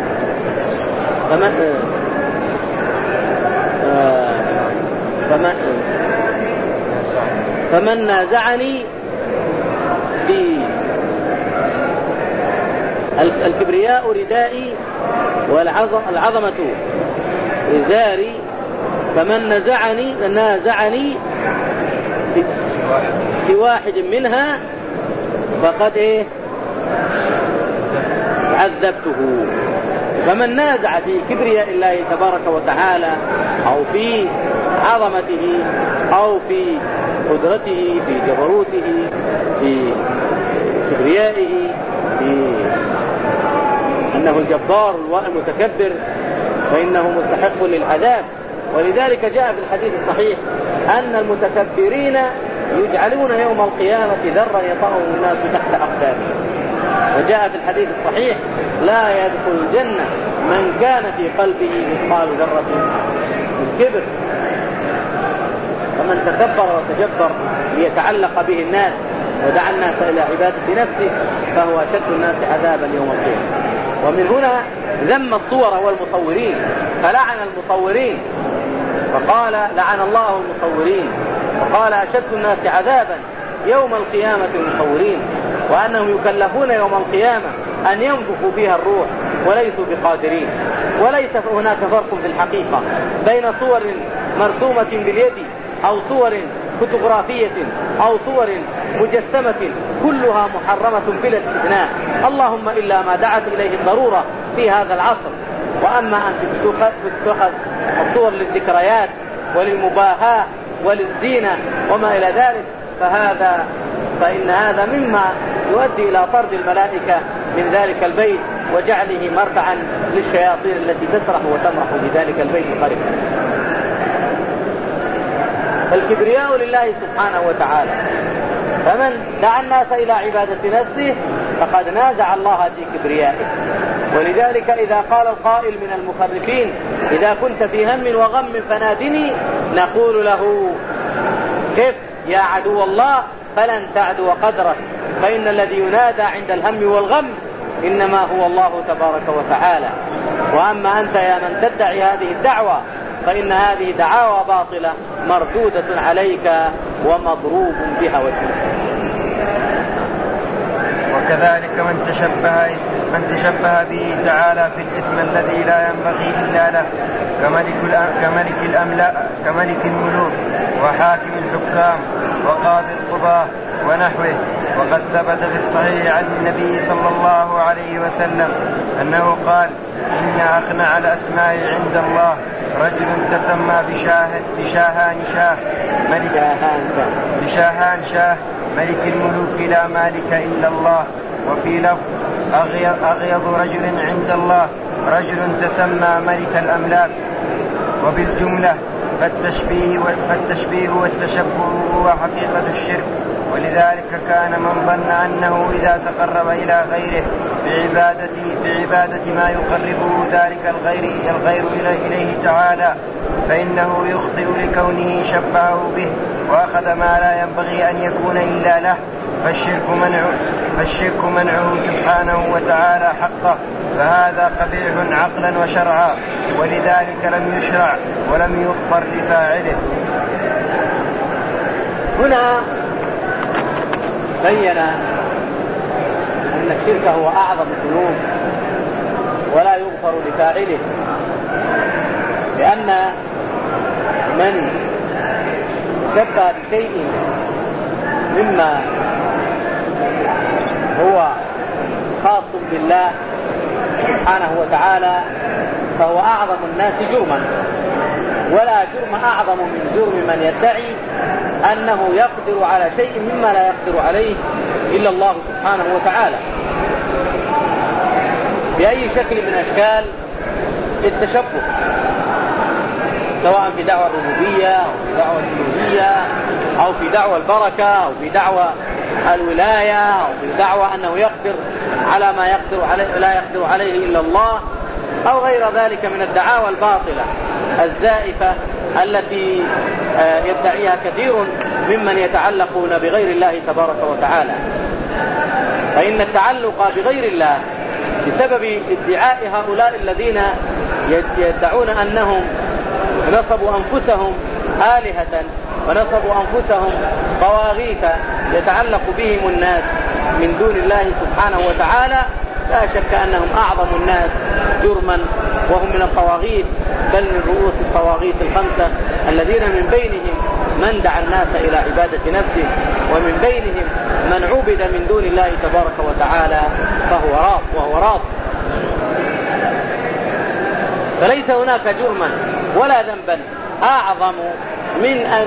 فمن نازعني الكبرياء ردائي والعظمة إزاري فمن نازعني في واحد منها فقد عذبته. فمن نازع في كبرياء الله تبارك وتعالى أو في عظمته أو في قدرته في جبروته في كبريائه في أنه الجبار المتكبر فإنه مستحق للعذاب. ولذلك جاء في الحديث الصحيح أن المتكبرين يجعلون يوم القيامة ذرا يطأهم الناس تحت أقدامهم. وجاء في الحديث الصحيح: لا يدخل الجنة من كان في قلبه مثقال ذرة من كبر. فمن تكبر وتجبر ليتعلق به الناس ودعا الناس إلى عبادة نفسه فهو أشد الناس عذابا يوم القيامة. ومن هنا ذم الصور والمصورين، فلعن المصورين فقال: لعن الله المصورين. وقال: أشد الناس عذابا يوم القيامة المصورين، وأنهم يكلفون يوم القيامة أن ينفخوا فيها الروح وليسوا بقادرين. وليس هناك فرق في الحقيقة بين صور مرسومة باليد أو صور فوتوغرافية أو صور مجسمة، كلها محرمة بلا استثناء، اللهم إلا ما دعت إليه الضرورة في هذا العصر. وأما أن تتخذ الصور للذكريات وللمباهاة وللزينة وما إلى ذلك فإن هذا مما يؤدي إلى طرد الملائكة من ذلك البيت وجعله مرتعا للشياطين التي تسرح وتمرح بذلك البيت خارجا. فالكبرياء لله سبحانه وتعالى، فمن دعا الناس إلى عبادة نفسه فقد نازع الله في كبريائه. ولذلك إذا قال القائل من المخرفين: إذا كنت في هم وغم فنادني، نقول له: كف يا عدو الله فلن تعدو قدرك، فإن الذي ينادى عند الهم والغم إنما هو الله تبارك وتعالى. وأما أنت يا من تدعي هذه الدعوة فإن هذه دعاوى باطلة مردودة عليك ومضروب بها وجهك. وكذلك من تشبه به تعالى في الاسم الذي لا ينبغي إلا له كملك الملوك وحاكم الحكام وقاضي القضاة ونحوه. وقد ثبت في الصحيح عن النبي صلى الله عليه وسلم أنه قال: إن أخنع الأسماء عند الله رجل تسمى بشاهان شاه ملك الملوك لا مالك إلا الله. وفي لفظ: أغيض رجل عند الله رجل تسمى ملك الأملاك. وبالجملة فالتشبيه والتشبه هو حقيقة الشرك. ولذلك كان من ظن أنه إذا تقرب إلى غيره بعبادة ما يقربه ذلك الغير إليه تعالى فإنه يخطئ لكونه شبهه به وأخذ ما لا ينبغي أن يكون إلا له. فالشرك منعه سبحانه وتعالى حقه، فهذا قبيح عقلا وشرعا، ولذلك لم يشرع ولم يغفر لفاعله. هنا بين أن الشرك هو أعظم الذنوب ولا يغفر لفاعله، لأن من تشبه بشيء مما هو خاص بالله سبحانه وتعالى فهو أعظم الناس جرما، ولا جرم أعظم من جرم من يدعي أنه يقدر على شيء مما لا يقدر عليه إلا الله سبحانه وتعالى بأي شكل من أشكال التشبه، سواء في دعوى الربوبية أو في دعوى الألوهية أو في دعوى البركة أو في دعوى الولاية أو في دعوى أنه يقدر على ما لا يقدر عليه إلا الله، أو غير ذلك من الدعاوى الباطلة الزائفة التي يدعيها كثير ممن يتعلقون بغير الله تبارك وتعالى. فإن التعلق بغير الله بسبب ادعاء هؤلاء الذين يدعون أنهم نصبوا أنفسهم آلهة ونصبوا أنفسهم طواغيت يتعلق بهم الناس من دون الله سبحانه وتعالى، لا شك أنهم أعظم الناس جرما وهم من الطواغيت، بل من رؤوس الطواغيت الخمسة الذين من بينهم من دعا الناس إلى عبادة نفسه، ومن بينهم من عبد من دون الله تبارك وتعالى وهو راض. فليس هناك جرما ولا ذنبا أعظم من أن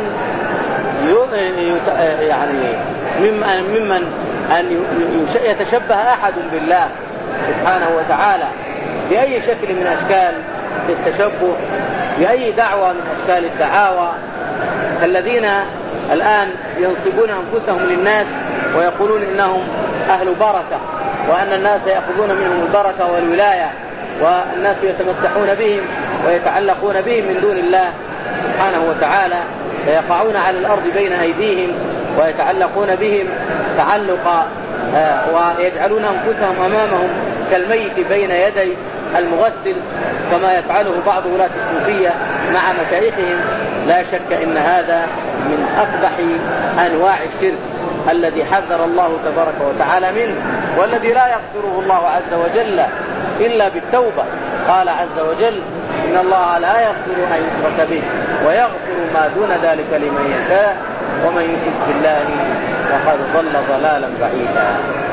ممن أن يتشبه أحد بالله سبحانه وتعالى بأي شكل من أشكال التشبه، بأي دعوة من أشكال الدعاوى، الذين الآن ينصبون أنفسهم للناس ويقولون إنهم أهل بركة، وأن الناس يأخذون منهم البركة والولاية، والناس يتمسحون بهم ويتعلقون بهم من دون الله سبحانه وتعالى، فيقعون على الأرض بين أيديهم ويتعلقون بهم تعلقا، ويجعلون أنفسهم أمامهم كالميت بين يدي المغسل كما يفعله بعض ولاة الصوفية مع مشايخهم. لا شك إن هذا من أقبح أنواع الشرك الذي حذر الله تبارك وتعالى منه، والذي لا يغفره الله عز وجل إلا بالتوبة. قال عز وجل: إن الله لا يغفر أن يشرك به ويغفر ما دون ذلك لمن يشاء ومن يشرك بالله فقد ضل ضلالا بعيدا.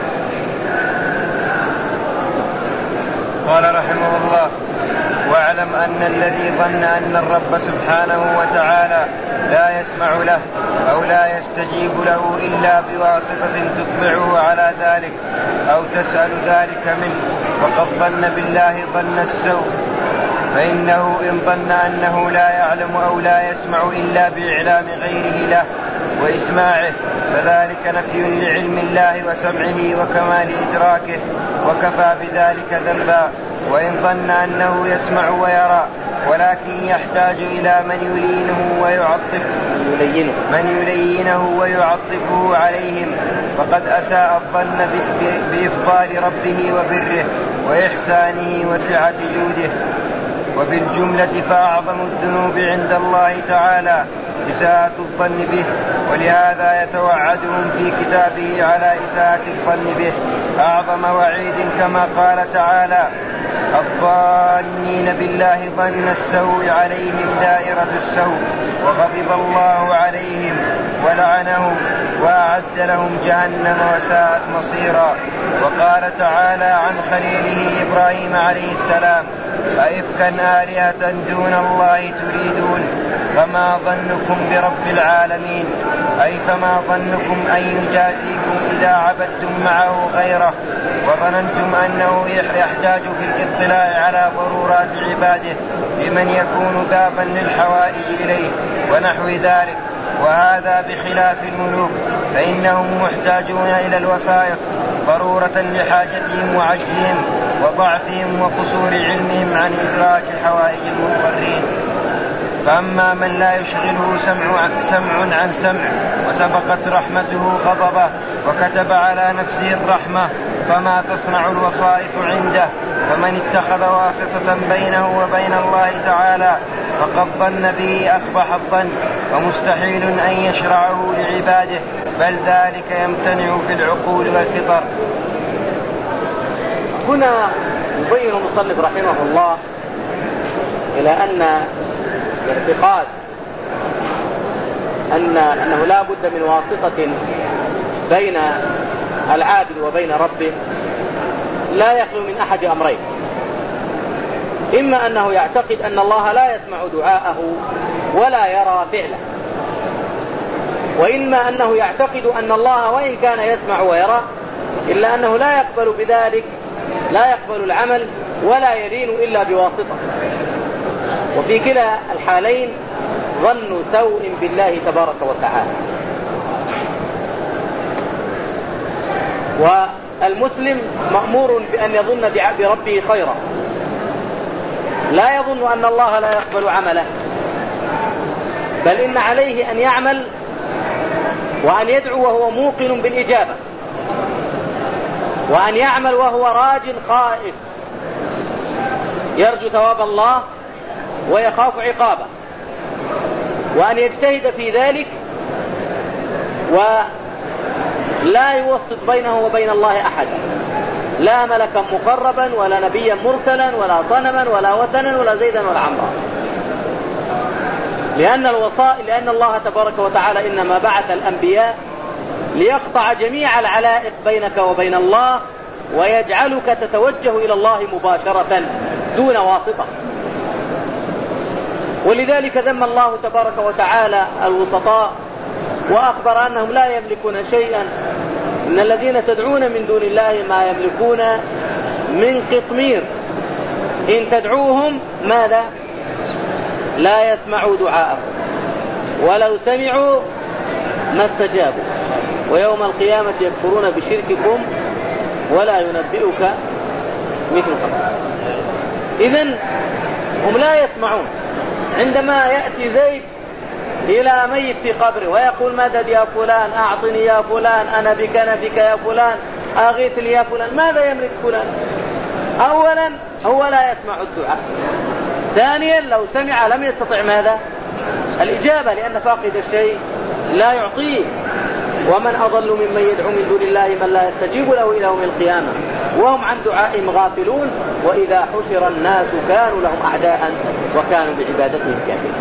قال رحمه الله: واعلم أن الذي ظن أن الرب سبحانه وتعالى لا يسمع له أو لا يستجيب له إلا بواسطة تطلعه على ذلك أو تسأل ذلك منه وقد ظن بالله ظن السوء، فإنه إن ظن أنه لا يعلم أو لا يسمع إلا بإعلام غيره له وإسماعه فذلك نفي لعلم الله وسمعه وكمال إدراكه، وكفى بذلك ذنبا. وإن ظن أنه يسمع ويرى ولكن يحتاج إلى من يلينه ويعطفه عليهم فقد أساء الظن بإفضال ربه وبره وإحسانه وسعة جوده. وبالجملة فأعظم الذنوب عند الله تعالى إساءة الظن به، ولهذا يتوعدهم في كتابه على إساءة الظن به أعظم وعيد، كما قال تعالى: الظانين بالله ظن السوء عليهم دائرة السوء وغضب الله عليهم ولعنهم وأعد لهم جهنم وساءت مصيرا. وقال تعالى عن خليله إبراهيم عليه السلام: أئفكا آلهة دون الله تريدون فما ظنكم برب العالمين، أي فما ظنكم أن يجازيكم إذا عبدتم معه غيره وظننتم أنه يحتاج في الاطلاع على ضرورات عباده بمن يكون بابا للحوائج إليه ونحو ذلك. وهذا بخلاف الملوك، فإنهم محتاجون إلى الوسائط ضرورة لحاجتهم وعجزهم وضعفهم وقصور علمهم عن إدراك حوائج المضطرين. فأما من لا يشغله سمع عن سمع وسبقت رحمته غضبه وكتب على نفسه الرحمة فما تصنع الوسائط عنده، فمن اتخذ واسطة بينه وبين الله تعالى فقد ظن به أقبح الظن، ومستحيل أن يشرعه لعباده، بل ذلك يمتنع في العقول والفطر. هنا يبين المصنف رحمه الله إلى أن الاعتقاد أنه لا بد من واسطة بين العابد وبين ربه لا يخلو من أحد أمرين: إما أنه يعتقد أن الله لا يسمع دعاءه ولا يرى فعله، وإما أنه يعتقد أن الله وإن كان يسمع ويرى إلا أنه لا يقبل بذلك، لا يقبل العمل ولا يدين إلا بواسطة. وفي كلا الحالين ظن سوء بالله تبارك وتعالى. والمسلم مأمور بأن يظن بربه خيرا، لا يظن أن الله لا يقبل عمله، بل إن عليه أن يعمل وأن يدعو وهو موقن بالإجابة، وأن يعمل وهو راج خائف يرجو ثواب الله ويخاف عقابه، وأن يجتهد في ذلك ولا يوسط بينه وبين الله أحدا، لا ملكا مقربا ولا نبيا مرسلا ولا صنما ولا وثنا ولا زيدا ولا عمرا، لأن الله تبارك وتعالى إنما بعث الأنبياء ليقطع جميع العلائق بينك وبين الله ويجعلك تتوجه إلى الله مباشرة دون واسطة. ولذلك ذم الله تبارك وتعالى الوسطاء وأخبر أنهم لا يملكون شيئا. إن الذين تدعون من دون الله ما يملكون من قطمير، إن تدعوهم ماذا؟ لا يسمعوا دعاءكم ولو سمعوا ما استجابوا، ويوم القيامة يكفرون بشرككم ولا ينبئك مثل خبير. إذن هم لا يسمعون. عندما يأتي زيد إلى ميت في قبره ويقول مدد يا فلان، أعطني يا فلان، أنا بك نبك يا فلان، أغيثني يا فلان، ماذا يملك فلان؟ أولا هو لا يسمع الدعاء، ثانيا لو سمع لم يستطع ماذا؟ الإجابة، لأن فاقد الشيء لا يعطيه. ومن أضل ممن يدعو من دون الله من لا يستجيب له إلى يوم القيامة وهم عن دعائهم غافلون، وإذا حشر الناس كانوا لهم أعداء وكانوا بعبادتهم كافرين.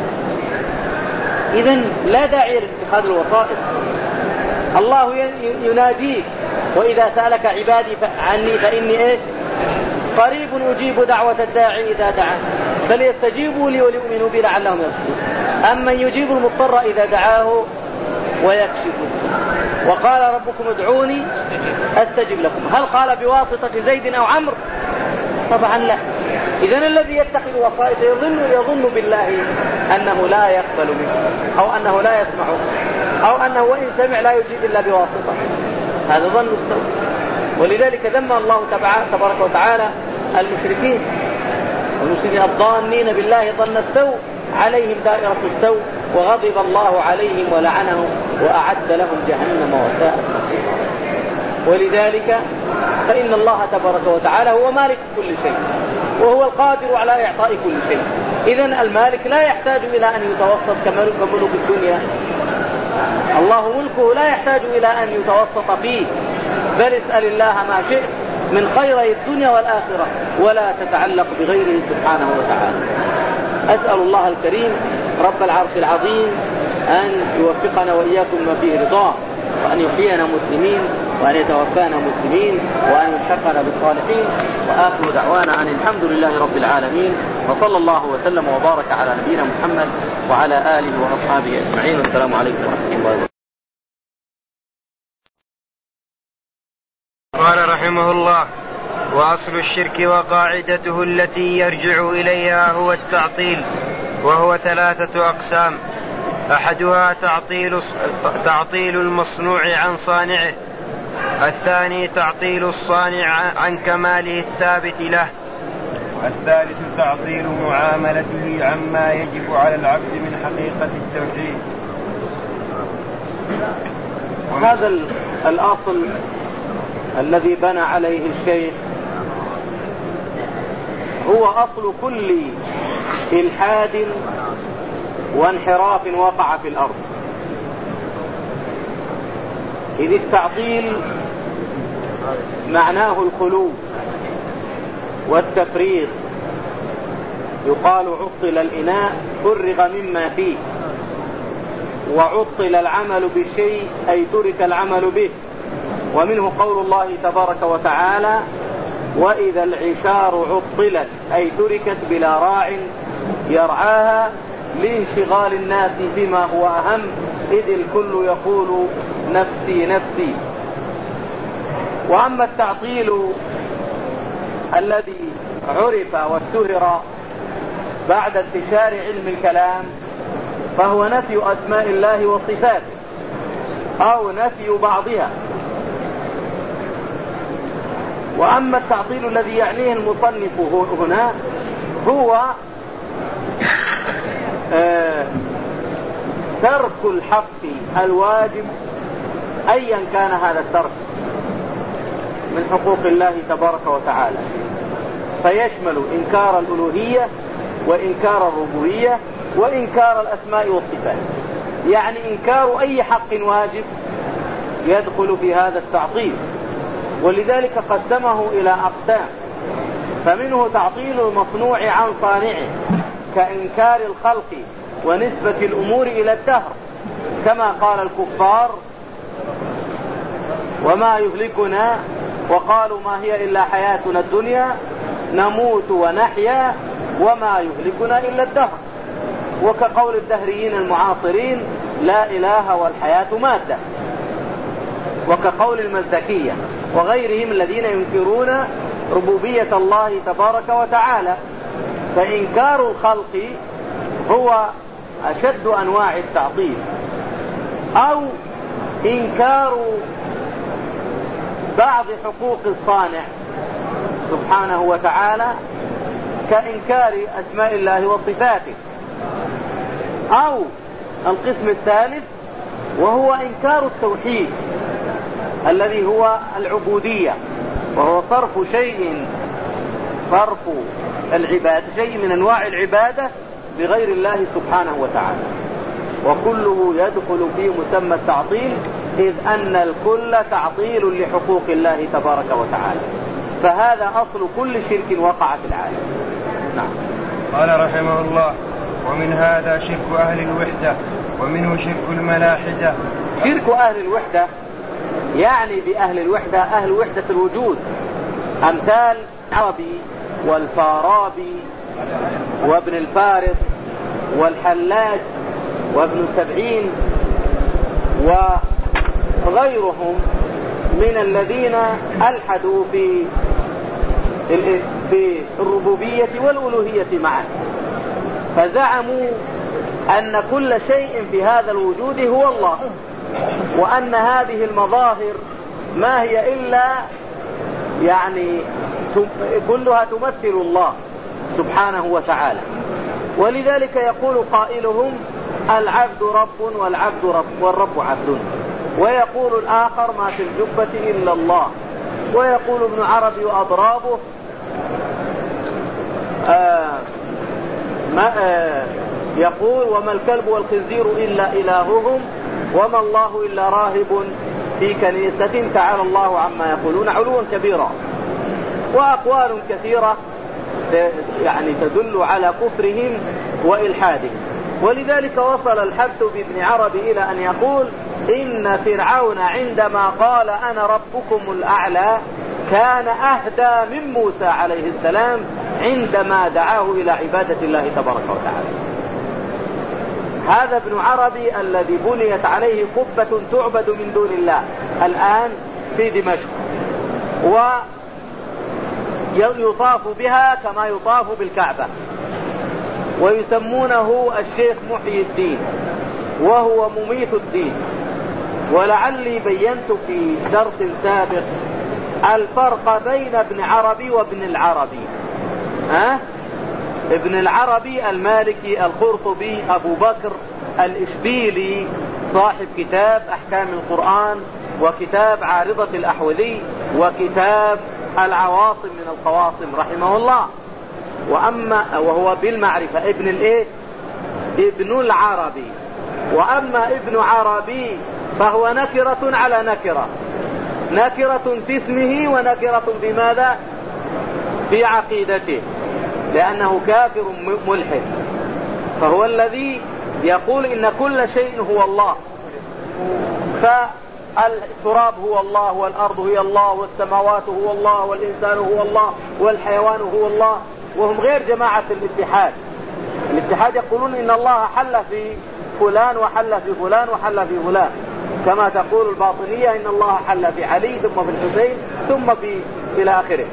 إذن لا داعي لاتخاذ الوسائط. الله يناديك: وإذا سألك عبادي عني فإني قريب أجيب دعوة الداعي إذا دعان فليستجيبوا لي وليؤمنوا بي لعلهم يرشدون. أمن يجيب المضطر إذا دعاه ويكشف. وقال ربكم ادعوني أستجب لكم. هل قال بواسطة زيد أو عمرو؟ طبعا لا. إذن الذي يتخذ وسائط يظن بالله أنه لا يقبل منه، أو أنه لا يسمع، أو أنه وإن سمع لا يجيب إلا بواسطة. هذا ظن السوء. ولذلك ذم الله تبارك وتعالى المشركين الظانين بالله ظن السوء عليهم دائرة السوء، وغضب الله عليهم ولعنهم وأعد لهم جهنم وساءت مصيرا. ولذلك فإن الله تبارك وتعالى هو مالك كل شيء، وهو القادر على إعطاء كل شيء. إذن المالك لا يحتاج إلى أن يتوسط كملوك الدنيا. الله ملكه لا يحتاج إلى أن يتوسط فيه، بل اسأل الله ما شئت من خيري الدنيا والآخرة ولا تتعلق بغيره سبحانه وتعالى. أسأل الله الكريم رب العرش العظيم أن يوفقنا وإياكم ما فيه رضاه، وأن يحيينا مسلمين، وأن يتوفانا مسلمين، وأن يلحقنا بالصالحين. وآخر دعوانا أن الحمد لله رب العالمين، وصلى الله وسلم وبارك على نبينا محمد وعلى آله وأصحابه أجمعين. والسلام عليكم ورحمة الله وبركاته. قال رحمه الله: وأصل الشرك وقاعدته التي يرجع إليها هو التعطيل، وهو 3 أقسام: أحدها تعطيل المصنوع عن صانعه، الثاني تعطيل الصانع عن كماله الثابت له، الثالث تعطيل معاملته عما يجب على العبد من حقيقة التوحيد. وهذا الأصل الذي بنى عليه الشيخ هو أصل كل إلحاد وانحراف وقع في الأرض. إذ التعطيل معناه الخلو والتفريغ. يقال عطل الإناء فرغ مما فيه، وعطل العمل بالشيء أي ترك العمل به. ومنه قول الله تبارك وتعالى وإذا العشار عطلت أي تركت بلا راع يرعاها لانشغال الناس بما هو أهم إذ الكل يقول نفسي نفسي. وأما التعطيل الذي عرف واشتهر بعد انتشار علم الكلام فهو نفي أسماء الله وصفاته أو نفي بعضها. وأما التعطيل الذي يعنيه المصنف هنا هو ترك الحق الواجب أيا كان هذا الترك من حقوق الله تبارك وتعالى، فيشمل إنكار الألوهية وإنكار الربوبية وإنكار الأسماء والصفات، يعني إنكار أي حق واجب يدخل في هذا التعطيل. ولذلك قسمه إلى أقسام، فمنه تعطيل المصنوع عن صانعه كإنكار الخلق ونسبة الأمور إلى الدهر، كما قال الكفار وما يهلكنا وقالوا ما هي إلا حياتنا الدنيا نموت ونحيا وما يهلكنا إلا الدهر، وكقول الدهريين المعاصرين لا إله والحياة مادة، وكقول المزدكية وغيرهم الذين ينكرون ربوبية الله تبارك وتعالى. فإنكار الخلق هو أشد أنواع التعطيل، أو إنكار بعض حقوق الصانع سبحانه وتعالى كإنكار أسماء الله وصفاته، أو القسم الثالث وهو إنكار التوحيد الذي هو العبودية، وهو صرف العبادة شيء من أنواع العبادة بغير الله سبحانه وتعالى، وكله يدخل في مسمى التعطيل، إذ أن الكل تعطيل لحقوق الله تبارك وتعالى، فهذا أصل كل شرك وقع في العالم. نعم. قال رحمه الله ومن هذا شرك أهل الوحدة ومنه شرك الملاحدة. شرك أهل الوحدة يعني بأهل الوحدة أهل وحدة الوجود، أمثال العربي والفارابي وابن الفارس والحلاج وابن سبعين وغيرهم من الذين ألحدوا في الربوبية والألوهية معا، فزعموا أن كل شيء في هذا الوجود هو الله، وأن هذه المظاهر ما هي إلا يعني كلها تمثل الله سبحانه وتعالى. ولذلك يقول قائلهم العبد رب والعبد رب والرب عبد، ويقول الآخر ما في الجبة إلا الله، ويقول ابن عربي وأضرابه يقول وما الكلب والخنزير إلا إلههم وما الله إلا راهب في كنيسة تعالى الله عما يقولون علوا كبيرا، وأقوال كثيرة يعني تدل على كفرهم وإلحادهم. ولذلك وصل الحبس بابن عربي إلى أن يقول إن فرعون عندما قال أنا ربكم الأعلى كان أهدى من موسى عليه السلام عندما دعاه إلى عبادة الله تبارك وتعالى. هذا ابن عربي الذي بنيت عليه قبة تعبد من دون الله الآن في دمشق، ويطاف بها كما يطاف بالكعبة، ويسمونه الشيخ محي الدين، وهو مميت الدين. ولعلي بينت في درس سابق الفرق بين ابن عربي وابن العربي. ابن العربي المالكي القرطبي أبو بكر الإشبيلي صاحب كتاب أحكام القرآن وكتاب عارضة الأحوذي وكتاب العواصم من القواصم رحمه الله. وهو بالمعرفة ابن العربي. وأما ابن عربي فهو نكرة على نكرة، نكرة في اسمه ونكرة بماذا؟ في عقيدته، لأنه كافر ملحد، فهو الذي يقول إن كل شيء هو الله، فالتراب هو الله، والأرض هي الله، والسماوات هو الله، والإنسان هو الله، والحيوان هو الله، وهم غير جماعة الاتحاد. الاتحاد يقولون إن الله حل في فلان وحل في فلان وحل في فلان، كما تقول الباطنية إن الله حل في علي ثم في الحسين ثم إلى آخره.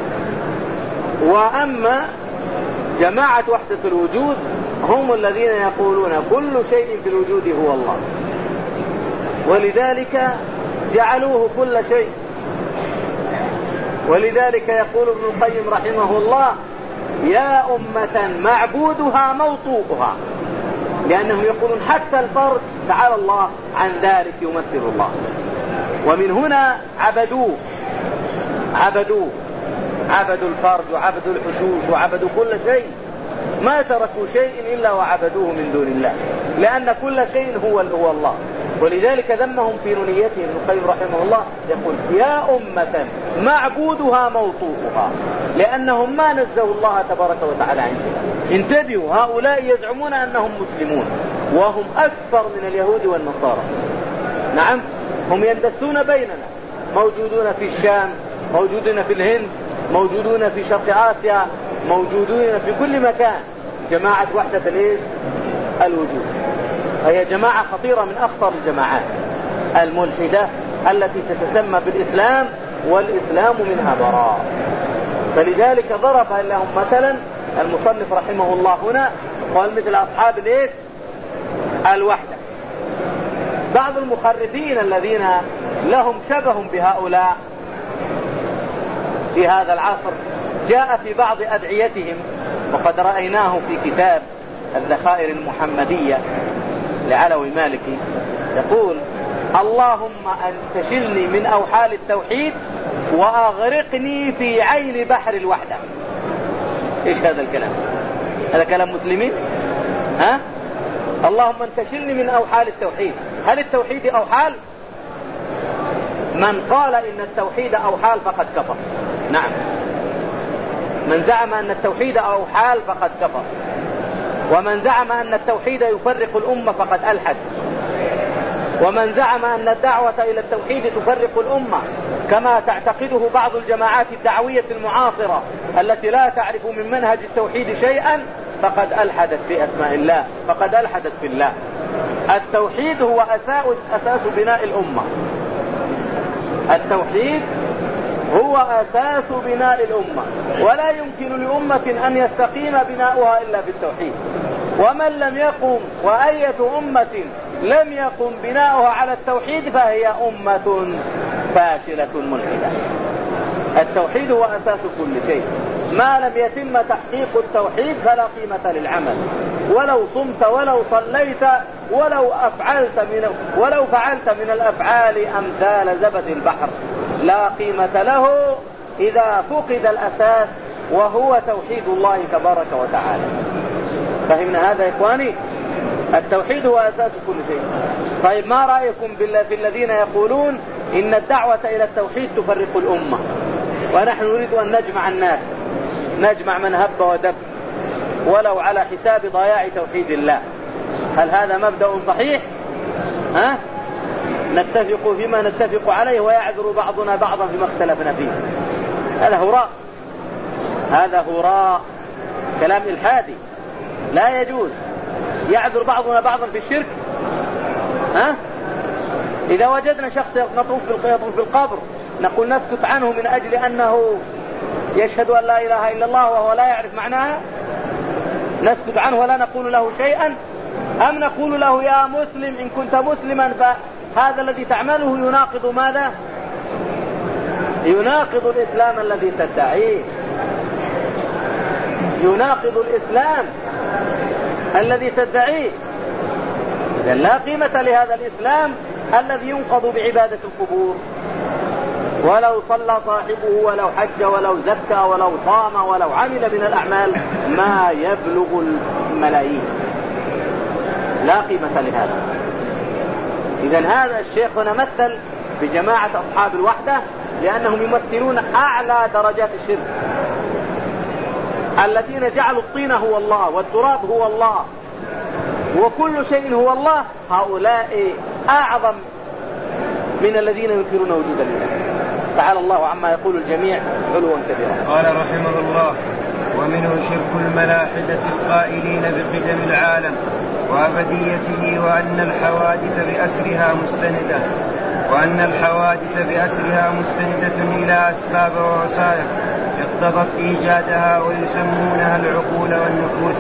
وأما جماعة وحدة الوجود هم الذين يقولون كل شيء في الوجود هو الله، ولذلك جعلوه كل شيء. ولذلك يقول ابن القيم رحمه الله: يا أمة معبودها موطوءها، لأنهم يقولون حتى الفرد تعالى الله عن ذلك يمثل الله. ومن هنا عبدوا الفرد وعبدوا الحشوش وعبدوا كل شيء، ما تركوا شيء إلا وعبدوه من دون الله، لأن كل شيء هو الله. ولذلك ذمهم في نونيته ابن القيم رحمه الله، يقول: يا أمة معبودها موطوءها، لأنهم ما نزهوا الله تبارك وتعالى عن شيء. انتبهوا، هؤلاء يزعمون أنهم مسلمون وهم أكثر من اليهود والنصارى. نعم، هم يندسون بيننا، موجودون في الشام، موجودون في الهند، موجودون في شرق آسيا، موجودون في كل مكان. جماعة وحدة الوجود هي جماعة خطيرة من أخطر الجماعات الملحدة التي تتسمى بالإسلام، والإسلام منها براء. فلذلك ضرب لهم مثلا المصنف رحمه الله هنا، قال: مثل أصحاب الوحدة. بعض المخرفين الذين لهم شبه بهؤلاء في هذا العصر جاء في بعض أدعيتهم، وقد رأيناه في كتاب الذخائر المحمدية لعلوي مالكي، يقول: اللهم انتشلني من أوحال التوحيد وأغرقني في عين بحر الوحدة. إيش هذا الكلام؟ هذا كلام مسلمين؟ ها؟ اللهم انتشلني من أوحال التوحيد. هل التوحيد أوحال؟ من قال إن التوحيد أوحال فقد كفر. نعم، من زعم أن التوحيد أوحال فقد كفر، ومن زعم أن التوحيد يفرق الأمة فقد ألحد، ومن زعم أن الدعوة إلى التوحيد تفرق الأمة كما تعتقده بعض الجماعات الدعوية المعاصرة التي لا تعرف من منهج التوحيد شيئا فقد ألحدت في أسماء الله، فقد ألحدت في الله. التوحيد هو أساس بناء الأمة. التوحيد هو أساس بناء الأمة، ولا يمكن لأمة أن يستقيم بناؤها إلا بالتوحيد. ومن لم يقم، وأية أمة لم يقم بناؤها على التوحيد فهي أمة فاشلة ملحدة. التوحيد هو أساس كل شيء. ما لم يتم تحقيق التوحيد فلا قيمة للعمل، ولو صمت ولو صليت ولو فعلت من الأفعال أمثال زبد البحر لا قيمة له إذا فقد الأساس وهو توحيد الله تبارك وتعالى. فهمنا هذا يا إخواني؟ التوحيد هو أساس كل شيء. طيب، ما رأيكم في الذين يقولون إن الدعوة إلى التوحيد تفرق الأمة، ونحن نريد أن نجمع الناس، نجمع من هب ودب ولو على حساب ضياع توحيد الله؟ هل هذا مبدأ صحيح؟ نتفق فيما نتفق عليه ويعذر بعضنا بعضا فيما اختلفنا فيه. هذا هراء، كلام إلحادي لا يجوز. يعذر بعضنا بعضا في الشرك. إذا وجدنا شخص يطوف في القبر نقول نسكت عنه من أجل أنه يشهد أن لا إله إلا الله وهو لا يعرف معناها؟ نسكت عنه ولا نقول له شيئا؟ أم نقول له: يا مسلم، إن كنت مسلما فهذا الذي تعمله يناقض ماذا؟ يناقض الإسلام الذي تدعيه، يناقض الإسلام الذي تدعيه. إذن لا قيمة لهذا الإسلام الذي ينقض بعبادة القبور. ولو صلى صاحبه ولو حج ولو زكى ولو صام ولو عمل من الأعمال ما يبلغ الملايين، لا قيمة لهذا. إذن هذا الشيخ هنا مثل بجماعة أصحاب الوحدة لأنهم يمثلون أعلى درجات الشرك، الذين جعلوا الطين هو الله والتراب هو الله وكل شيء هو الله، هؤلاء أعظم من الذين ينكرون وجود الله. تعالى الله عما يقول الجميع علوا كبيرا. قال رحمه الله: ومنه شرك الملاحدة القائلين بقدم العالم وأبديته وأن الحوادث بأسرها مستندة إلى أسباب ووسائل اقتضت إيجادها ويسمونها العقول والنفوس.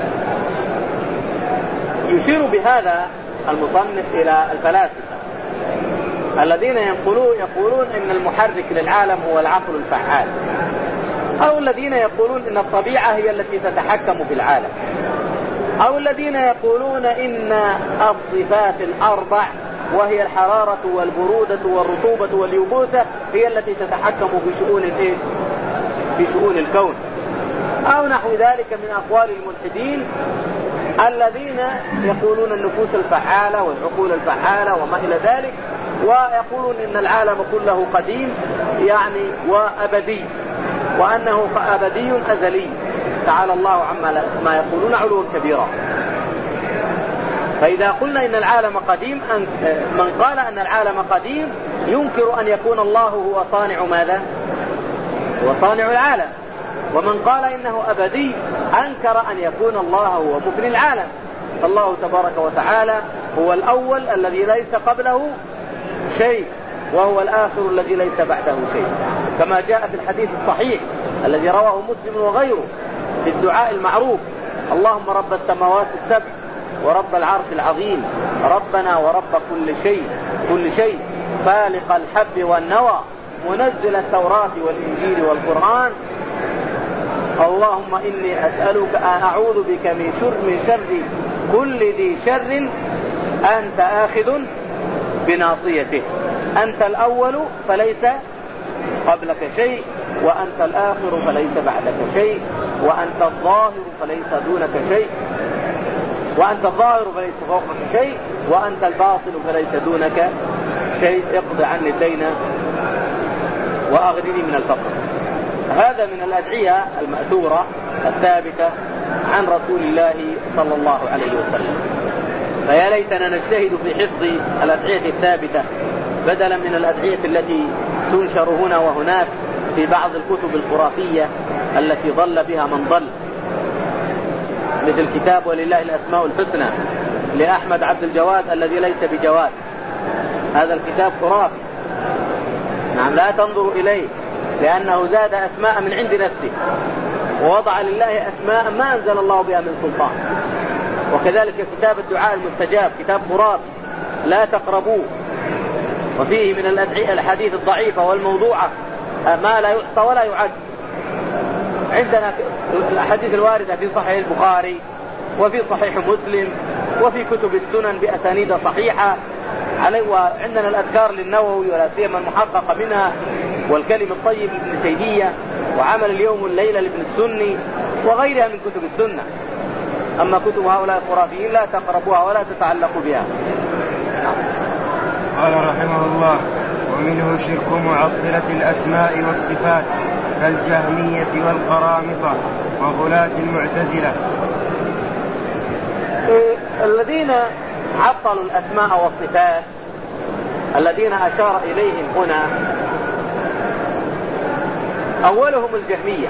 يشير بهذا المصنف إلى الفلاسفة الذين يقولون إن المحرك للعالم هو العقل الفعال، أو الذين يقولون إن الطبيعة هي التي تتحكم في العالم، أو الذين يقولون إن الصفات الأربع وهي الحرارة والبرودة والرطوبة واليبوسة هي التي تتحكم في شؤون الكون، أو نحو ذلك من أقوال الملحدين الذين يقولون النفوس الفعالة والعقول الفعالة وما إلى ذلك، ويقولون إن العالم كله قديم يعني وأبدي، وأنه أبدي أزلي. تعالى الله عما يقولون علوا كبيرا. فإذا قلنا إن العالم قديم، من قال أن العالم قديم ينكر أن يكون الله هو صانع ماذا؟ هو صانع العالم. ومن قال إنه أبدي أنكر أن يكون الله هو مبني العالم. الله تبارك وتعالى هو الأول الذي ليس قبله شيء، وهو الآخر الذي ليس بعده شيء، كما جاء في الحديث الصحيح الذي رواه مسلم وغيره في الدعاء المعروف: اللهم رب السماوات السبع ورب العرش العظيم ربنا ورب كل شيء فالق الحب والنوى منزل التوراة والإنجيل والقرآن، اللهم إني أسألك أعوذ بك من شر كل ذي شر أنت آخذ بناصيته، أنت الأول فليس قبلك شيء، وأنت الآخر فليس بعدك شيء، وأنت الظاهر فليس دونك شيء، وأنت الظاهر فليس فوقك شيء، وأنت الباطن فليس دونك شيء، اقض عني الدين وأغنني من الفقر. هذا من الأدعية المأثورة الثابتة عن رسول الله صلى الله عليه وسلم. فيا ليتنا نجتهد في حفظ الأدعية الثابتة بدلا من الأدعية التي تنشر هنا وهناك في بعض الكتب الخرافية التي ضل بها من ضل، مثل كتاب ولله الأسماء الحسنى لأحمد عبد الجواد الذي ليس بجواد. هذا الكتاب خرافي، نعم، لا تنظروا إليه، لأنه زاد أسماء من عند نفسه ووضع لله أسماء ما أنزل الله بها من سلطان. وكذلك كتاب الدعاء المستجاب كتاب خرافي لا تقربوه، وفيه من الأدعية الحديث الضعيفة والموضوعة ما لا يحصى ولا يعد. عندنا الأحاديث الواردة في صحيح البخاري وفي صحيح مسلم وفي كتب السنن بأسانيد صحيحة، وعندنا الأذكار للنووي ولا سيما المحققة منها، والكلم الطيب لابن تيمية، وعمل اليوم والليلة لابن السني، وغيرها من كتب السنة. أما كتب هؤلاء الخرافيين لا تقربوها ولا تتعلقوا بها. قال رحمه الله: ومنه شرك معطلة الأسماء والصفات كالجهمية والقرامطة وغلاة المعتزلة. الذين عطلوا الأسماء والصفات الذين أشار إليهم هنا أولهم الجهمية،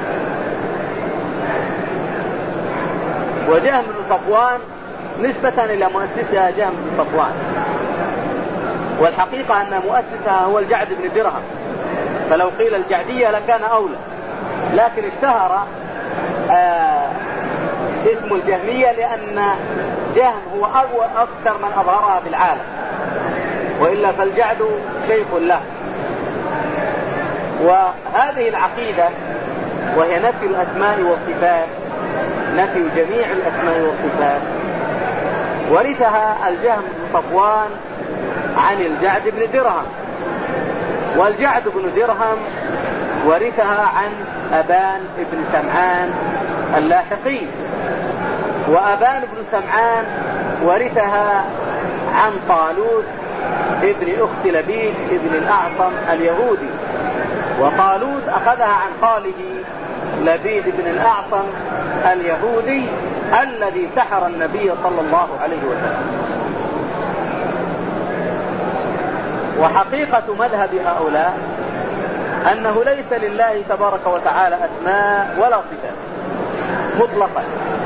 وجهم بن صفوان نسبة إلى مؤسسها جهم بن صفوان، والحقيقة أن مؤسسها هو الجعد بن درهم، فلو قيل الجعدية لكان أولى، لكن اشتهر اسم الجهمية لأن جهم هو أكثر من أظهرها في العالم، وإلا فالجعد شيخ له. وهذه العقيدة وهي نفي الأسماء والصفات، نفي جميع الأسماء والصفات، ورثها الجهم بن صفوان عن الجعد بن درهم، والجعد بن درهم ورثها عن أبان بن سمعان اللاحقي، وأبان بن سمعان ورثها عن طالوت ابن أخت لبيد ابن الأعصم اليهودي، وطالوت أخذها عن خاله لبيد بن الأعصم اليهودي الذي سحر النبي صلى الله عليه وسلم. وحقيقة مذهب هؤلاء أنه ليس لله تبارك وتعالى أسماء ولا صفات مطلقا،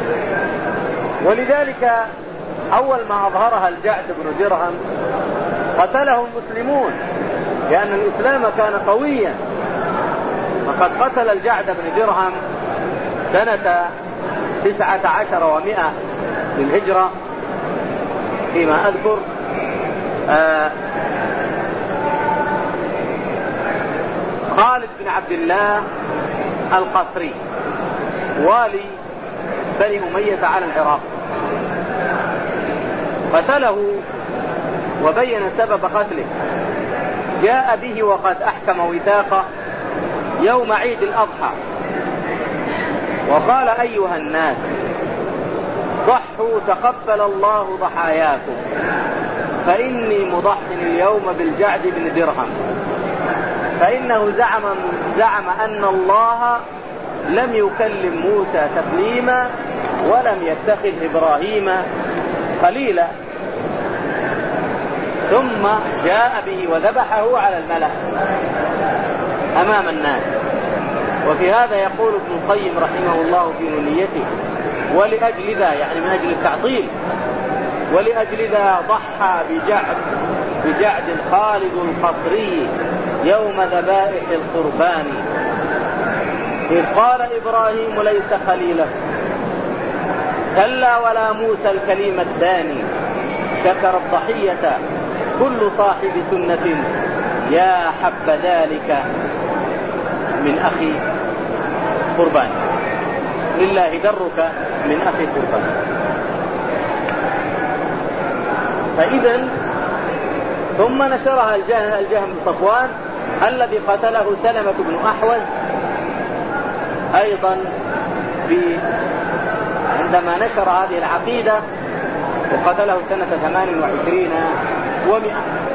ولذلك أول ما أظهرها الجعد بن درهم قتله المسلمون، لأن الإسلام كان قويا. فقد قتل الجعد بن درهم سنة 19 و100 للهجرة فيما أذكر، خالد بن عبد الله القصري والي بني أمية على العراق، قتله وبين سبب قتله. جاء به وقد أحكم وثاقه يوم عيد الأضحى وقال: أيها الناس ضحوا تقبل الله ضحاياكم، فإني مضح اليوم بالجعد بن درهم، فإنه زعم أن الله لم يكلم موسى تكليما ولم يتخذ إبراهيم خليلا. ثم جاء به وذبحه على الملأ أمام الناس. وفي هذا يقول ابن القيم رحمه الله في نونيته: ولأجل ذا، يعني من أجل التعطيل، ولأجل ذا ضحى بجعد خالد القصري يوم ذبائح القربان، إذ قال إبراهيم ليس خليله كلا ولا موسى الكليم الثاني، شكر الضحية كل صاحب سنة يا حب ذلك من أخي قربان، لله درك من أخي قربان. فإذا ثم نشرها الجهم بن صفوان الذي قتله سلمة بن أحوز أيضا عندما نشر هذه العقيدة، وقتله سنة 28 و100.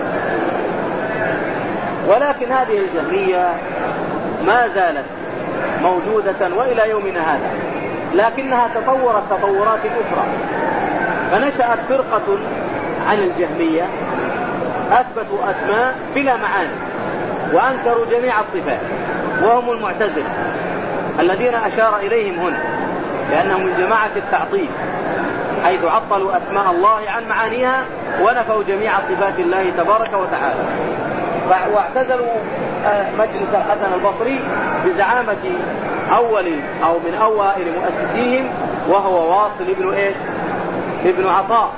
ولكن هذه الجهمية ما زالت موجودة وإلى يومنا هذا، لكنها تطورت تطورات أخرى. فنشأت فرقة عن الجهمية أثبتوا أسماء بلا معاني وأنكروا جميع الصفات، وهم المعتزلة الذين أشار إليهم هنا، لأنهم من جماعة التعطيل، حيث عطلوا أسماء الله عن معانيها ونفوا جميع صفات الله تبارك وتعالى. واعتزلوا مجلس الحسن البصري بزعامة من أوائل مؤسسيهم، وهو واصل ابن عطاء.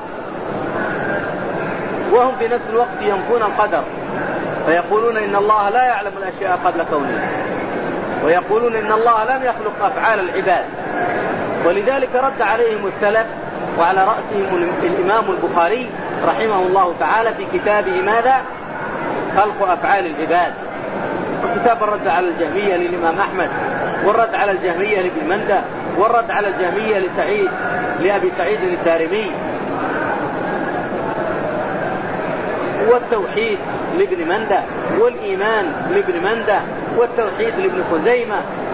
وهم في نفس الوقت ينفون القدر، فيقولون إن الله لا يعلم الأشياء قبل كونها، ويقولون إن الله لم يخلق أفعال العباد. ولذلك رد عليهم السلف، وعلى رأسهم الإمام البخاري رحمه الله تعالى في كتابه ماذا؟ خلق أفعال العباد. وكتاب الرد على الجهمية للإمام أحمد، والرد على الجهمية لابن مندة، والرد على الجهمية لأبي سعيد الدارمي، والتوحيد لابن مندة، والإيمان لابن مندة، والتوحيد لابن خزيمة،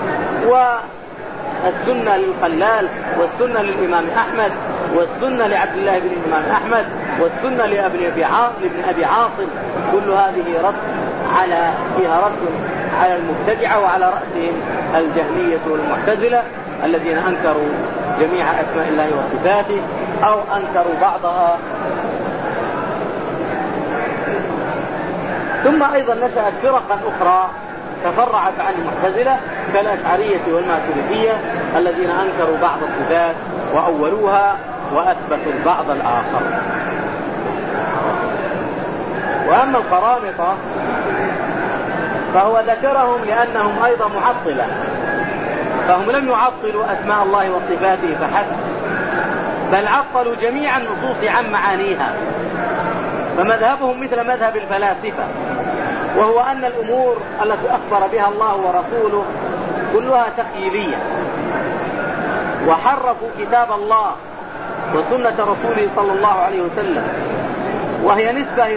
والسنة للخلال، والسنة للإمام أحمد، والسنة لعبد الله بن الإمام أحمد، والسنة لابن أبي عاصم. كل هذه فيها رد على المبتدعة، وعلى رأسهم الجهمية والمعتزلة الذين أنكروا جميع أسماء الله وصفاته أو أنكروا بعضها. ثم أيضا نشأت فرقا أخرى تفرعت عن المعتزلة كالأشعرية والماتريدية الذين أنكروا بعض الصفات وأولوها وأثبتوا البعض الآخر. وأما القرامطة فهو ذكرهم لأنهم أيضا معطلة، فهم لم يعطلوا أسماء الله وصفاته فحسب، بل عطلوا جميع النصوص عن معانيها. فمذهبهم مثل مذهب الفلاسفة، وهو أن الأمور التي أخبر بها الله ورسوله كلها تخيلية، وحرفوا كتاب الله وسنة رسوله صلى الله عليه وسلم، وهي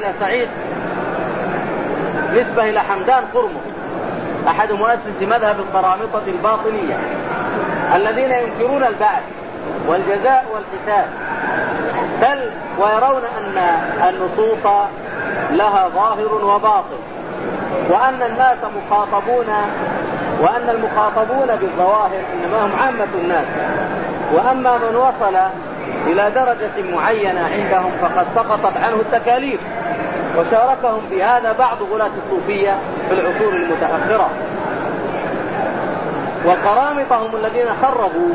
نسبة إلى حمدان قرمز أحد مؤسسي مذهب القرامطة الباطنية الذين ينكرون البعث والجزاء والحساب، بل ويرون أن النصوص لها ظاهر وباطن، وأن الناس مخاطبون، وأن المخاطبون بالظواهر إنما هم عامة الناس، وأما من وصل إلى درجة معينة عندهم فقد سقطت عنه التكاليف. وشاركهم في هذا بعض غلاة الصوفية في العصور المتأخرة. وقرامطهم الذين خربوا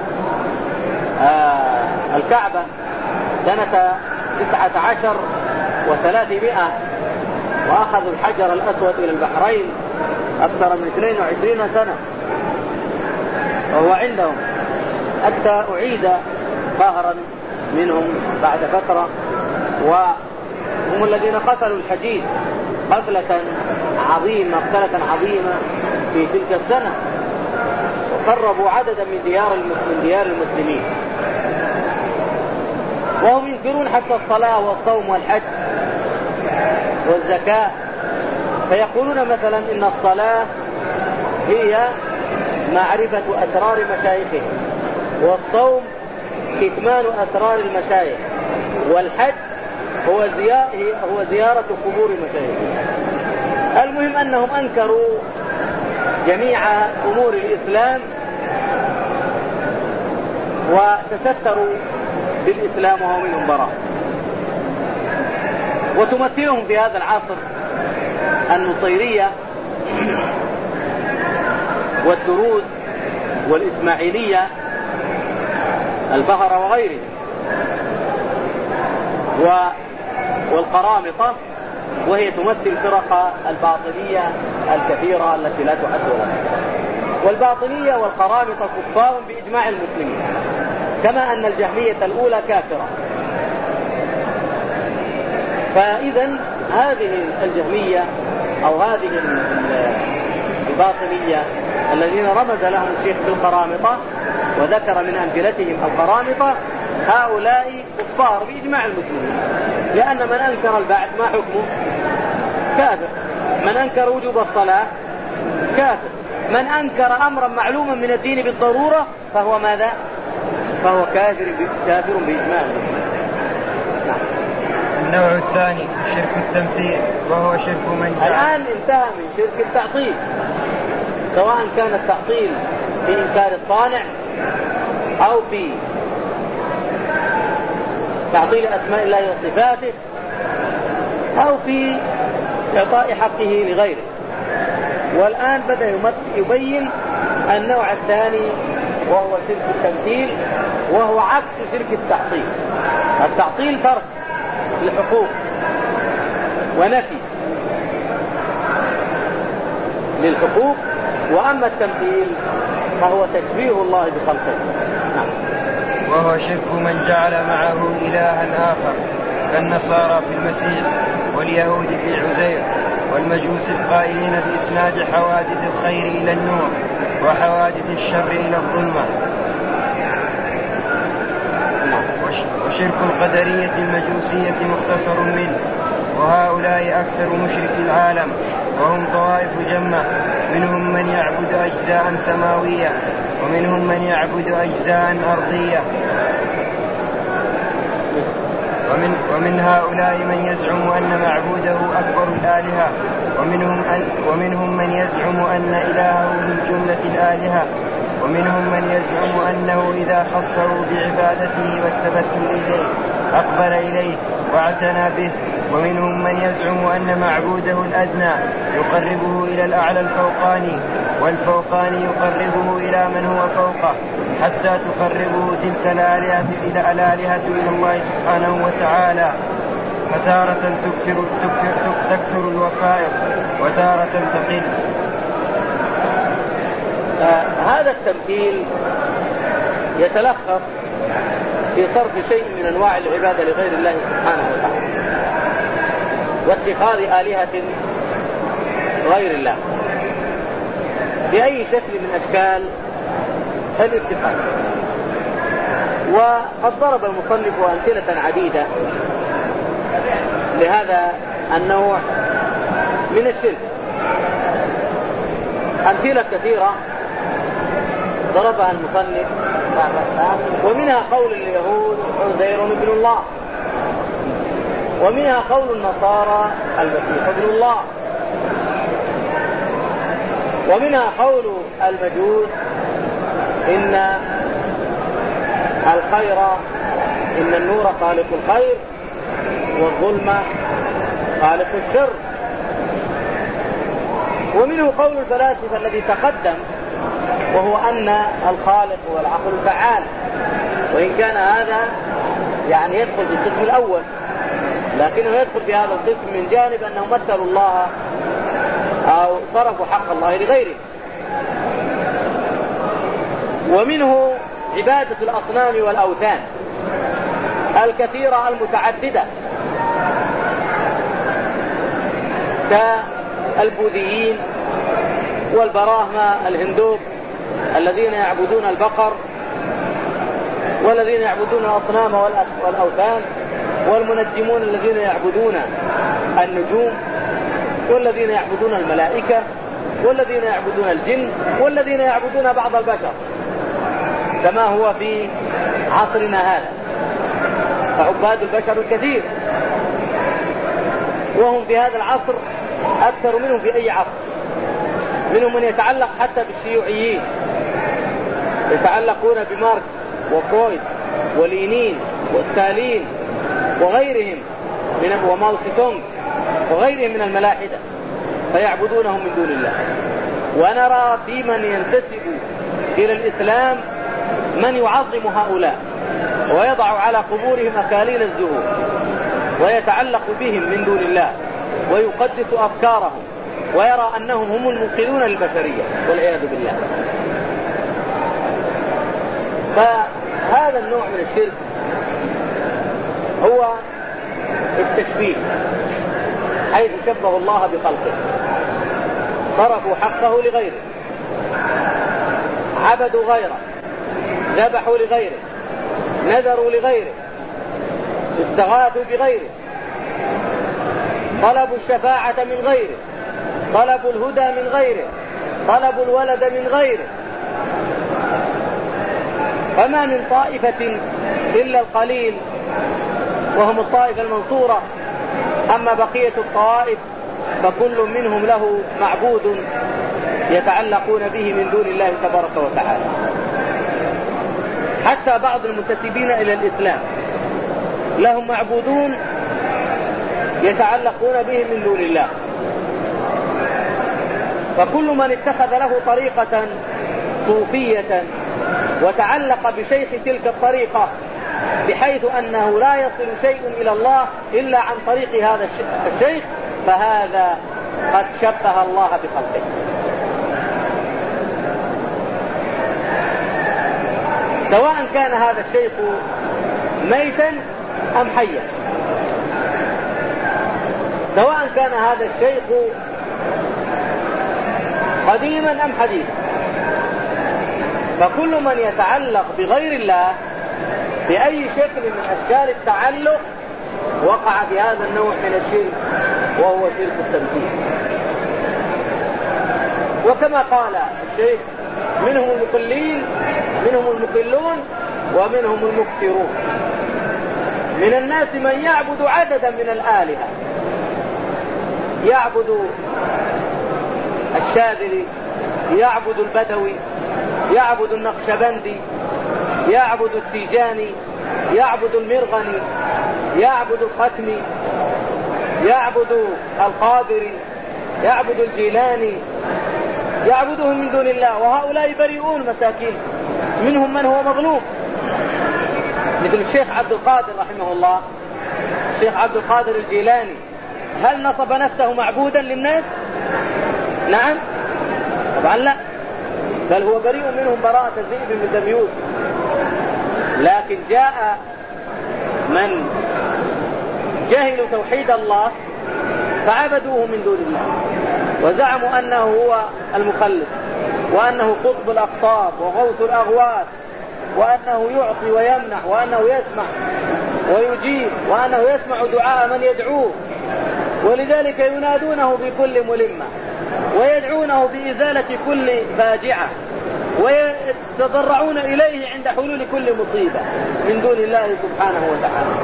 الكعبة سنة 19 و300 وأخذوا الحجر الأسود إلى البحرين أكثر من 22 سنة وهو عندهم، حتى أعيد قهرا منهم بعد فترة. وهم الذين قتلوا الحجيج قتلة عظيمة في تلك السنة، وقربوا عددا من ديار المسلمين. وهم ينكرون حتى الصلاة والصوم والحج والزكاة، فيقولون مثلا إن الصلاة هي معرفة أسرار مشايخهم، والصوم كتمان أسرار المشايخ، والحج هو زيارة قبور مشايخهم. المهم أنهم أنكروا جميع أمور الإسلام وتستروا بالإسلام وهو منهم براء. وتمثلهم في هذا العصر النصيرية والسروز والإسماعيلية البهرة وغيره، والقرامطة، وهي تمثل فرق الباطنية الكثيرة التي لا تحد ولا تحصى. والباطنية والقرامطة كفار بإجماع المسلمين، كما أن الجهمية الأولى كافرة. فإذا هذه الجهمية أو هذه الباطنية الذين رمز لهم الشيخ بالقرامطة وذكر من أمثلتهم القرامطة، هؤلاء كفار بإجماع المسلمين، لأن من أنكر البعث ما حكمه؟ كافر. من أنكر وجوب الصلاة كافر. من أنكر أمرا معلوما من الدين بالضرورة فهو ماذا؟ فهو كافر بإجماع المسلمين. النوع الثاني شرك التمثيل، وهو شرك من الآن انتهى من شرك التعطيل، سواء كان التعطيل في إنكار الصانع أو في تعطيل أسماء الله وصفاته أو في إعطاء حقه لغيره. والآن بدأ يبين النوع الثاني وهو شرك التمثيل، وهو عكس شرك التعطيل. التعطيل ترك الحقوق ونفي للحقوق، وأما التمثيل فهو تشبيه الله بخلقه. وهو شرك من جعل معه إلها آخر كالنصارى في المسيح واليهود في عزير والمجوس القائلين بإسناد حوادث الخير إلى النور وحوادث الشر إلى الظلمة. وشرك القدرية المجوسية مختصر منه، وهؤلاء أكثر مشرك العالم، وهم طوائف جمة، منهم من يعبد أجزاء سماوية ومنهم من يعبد أجزاء أرضية. ومن هؤلاء من يزعم أن معبوده أكبر الآلهة، ومنهم من يزعم أن إلهه من جملة الآلهة، ومنهم من يزعم أنه إذا خصه بعبادته والتبتل إليه أقبل إليه واعتنى به، ومنهم من يزعم أن معبوده الأدنى يقربه إلى الأعلى الفوقاني، والفوقاني يقربه إلى من هو فوقه، حتى تقربه تلك الآلهة إلى الله سبحانه وتعالى. فتارة تكثر الوسائط وتارة تقل. هذا التمثيل يتلخص في صرف شيء من أنواع العبادة لغير الله سبحانه وتعالى، واتخاذ آلهة غير الله بأي شكل من أشكال الاتخاذ. وقد ضرب المصنف أمثلة عديدة لهذا النوع من الشرك، أمثلة كثيرة ضربها المصنف ومنها قول اليهود عزير ابن الله، ومنها قول النصارى المسيح ابن الله، ومنها قول المجوس إن الخير إن النور خالق الخير والظلم خالق الشر. ومنه قول الفلاسفة الذي تقدم، وهو أن الخالق هو العقل الفعال، وإن كان هذا يعني يدخل في القسم الأول، لكنه يدخل في هذا القسم من جانب أنه مثلوا الله أو صرفوا حق الله لغيره. ومنه عبادة الأصنام والأوثان الكثيرة المتعددة كالبوذيين والبراهمة الهندوب الذين يعبدون البقر، والذين يعبدون الأصنام والأوثان، والمنجمون الذين يعبدون النجوم، والذين يعبدون الملائكة، والذين يعبدون الجن، والذين يعبدون بعض البشر كما هو في عصرنا هذا، فعباد البشر الكثير، وهم في هذا العصر أكثر منهم في أي عصر. منهم من يتعلق حتى بالشيوعيين، يتعلقون بماركس وفرويد ولينين وستالين وغيرهم وماو تسي تونغ وغيرهم من الملاحدة، فيعبدونهم من دون الله. ونرى في من ينتسب إلى الإسلام من يعظم هؤلاء ويضع على قبورهم أكاليل الزهور ويتعلق بهم من دون الله ويقدس أفكارهم ويرى أنهم هم المنقذون للبشرية والعياذ بالله. فهذا النوع من الشرك هو التشبيه، حيث شبه الله بخلقه، صرفوا حقه لغيره، عبدوا غيره، ذبحوا لغيره، نذروا لغيره، استغاثوا بغيره، طلبوا الشفاعة من غيره، طلبوا الهدى من غيره، طلبوا الولد من غيره. فما من طائفة إلا القليل وهم الطائفة المنصورة، أما بقية الطوائف فكل منهم له معبود يتعلقون به من دون الله تبارك وتعالى. حتى بعض المنتسبين إلى الإسلام لهم معبودون يتعلقون بهم من دون الله. فكل من اتخذ له طريقة صوفية وتعلق بشيخ تلك الطريقة بحيث أنه لا يصل شيء إلى الله إلا عن طريق هذا الشيخ، فهذا قد شبه الله بخلقه. سواء كان هذا الشيخ ميتا أم حيا، سواء كان هذا الشيخ قديما أم حديثا، فكل من يتعلق بغير الله بأي شكل من أشكال التعلق وقع في هذا النوع من الشرك، وهو شرك التمثيل. وكما قال الشيخ: منهم المقلين، منهم المقلون، ومنهم المكثرون. من الناس من يعبد عددا من الآلهة، يعبد الشاذلي، يعبد البدوي، يعبد النقشبندي، يعبد التيجاني، يعبد المرغني، يعبد الختمي، يعبد القادري، يعبد الجيلاني، يعبدهم من دون الله، وهؤلاء بريئون مساكين، منهم من هو مظلوم، مثل الشيخ عبد القادر رحمه الله. الشيخ عبد القادر الجيلاني هل نصب نفسه معبودا للناس؟ نعم طبعا لا، بل هو بريء منهم براءة الذئب من دم يوسف. لكن جاء من جهلوا توحيد الله فعبدوه من دون الله، وزعموا أنه هو المخلص، وأنه قطب الأقطاب وغوث الأغواث، وأنه يعطي ويمنح، وأنه يسمع ويجيب، وأنه يسمع دعاء من يدعوه، ولذلك ينادونه بكل ملمة، ويدعونه بإزالة كل فاجعة، ويتضرعون إليه عند حلول كل مصيبة من دون الله سبحانه وتعالى.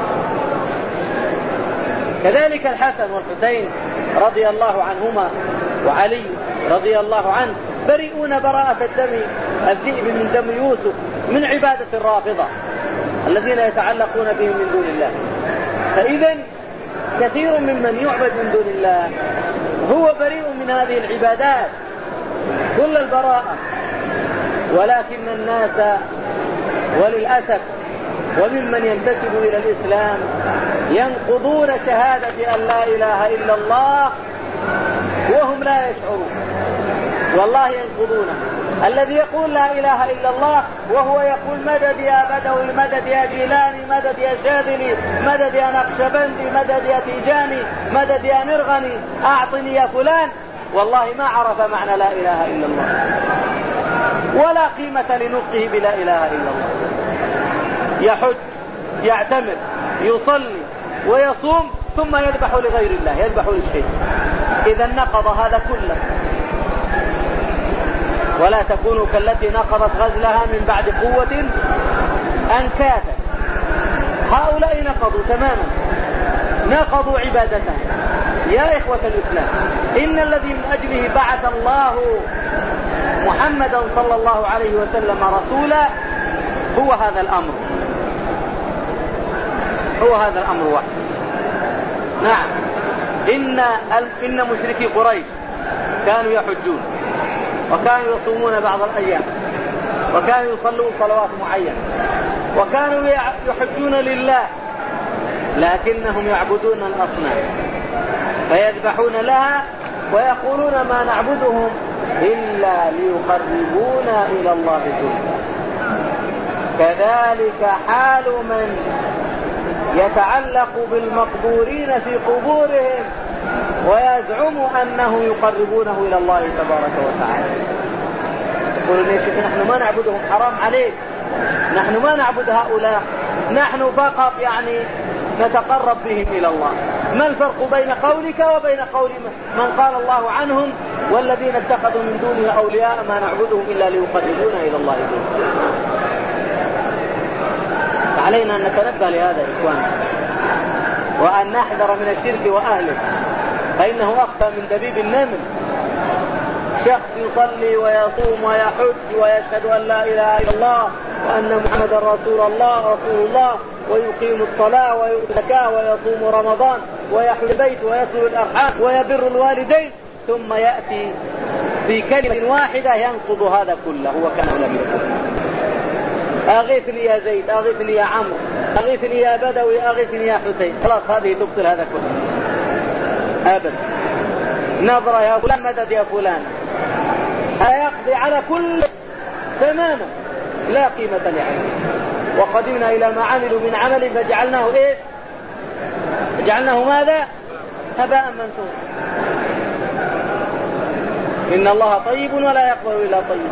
كذلك الحسن والحسين رضي الله عنهما وعلي رضي الله عنه بريئون براءة الذئب من دم يوسف من عبادة الرافضة الذين يتعلقون بهم من دون الله. فإذا كثير ممن يعبد من دون الله هو بريء من هذه العبادات كل البراءة، ولكن الناس وللأسف وممن ينتسب إلى الإسلام ينقضون شهادة أن لا إله إلا الله وهم لا يشعرون، والله ينقضونه. الذي يقول لا إله إلا الله وهو يقول مدد يا بدوي، مدد يا جيلاني، مدد يا شاذلي، مدد يا نقشبندي، مدد يا تيجاني، مدد يا مرغني، أعطني يا فلان، والله ما عرف معنى لا إله إلا الله ولا قيمة لنطقه بلا إله إلا الله. يحج، يعتمر، يصلي ويصوم ثم يذبح لغير الله، يذبح للشيء. إذا نقض هذا كله. ولا تكونوا كالتي نقضت غزلها من بعد قوة أنكاثا. هؤلاء نقضوا تماما، نقضوا عبادتهم. يا إخوة الإسلام، إن الذي من أجله بعث الله محمدا صلى الله عليه وسلم رسولا هو هذا الأمر، هو هذا الأمر واحد. نعم، إن مشركي قريش كانوا يحجون وكانوا يصومون بعض الأيام وكانوا يصلون صلوات معينة وكانوا يحجون لله، لكنهم يعبدون الأصنام فيذبحون لها ويقولون ما نعبدهم إلا ليقربونا إلى الله زلفى. كذلك حال من يتعلق بالمقبورين في قبورهم ويزعم أنه يقربونه إلى الله تبارك وتعالى. يقولون يا شيخ نحن ما نعبدهم، حرام عليك، نحن ما نعبد هؤلاء، نحن فقط يعني نتقرب بهم إلى الله. ما الفرق بين قولك وبين قول من قال الله عنهم والذين اتخذوا من دونه أولياء ما نعبدهم إلا ليقربونا إلى الله زلفى؟ علينا أن نتنبه لهذا إخواننا وأن نحذر من الشرك وأهله، فإنه أخفى من دبيب النمل. شخص يصلي ويصوم ويحج ويشهد أن لا إله إلا الله وأن محمدا رسول الله ويقيم الصلاة ويؤتي الزكاة ويصوم رمضان ويحج البيت ويصل الأرحام ويبر الوالدين، ثم يأتي في كلمة واحدة ينقض هذا كله وكأنه لم يكن. أغيثني يا زيد، أغيثني يا عمرو، أغيثني يا بدوي، أغيثني يا حسين. خلاص هذه تبطل هذا كله أبدا. نظرة يا فلان، مدد يا فلان، هيقضي على كل تماما، لا قيمة لعمله. وقدمنا إلى ما عملوا من عمل فجعلناه إيش؟ جعلناه ماذا؟ هباء منثورا. إن الله طيب ولا يقبل إلا طيب.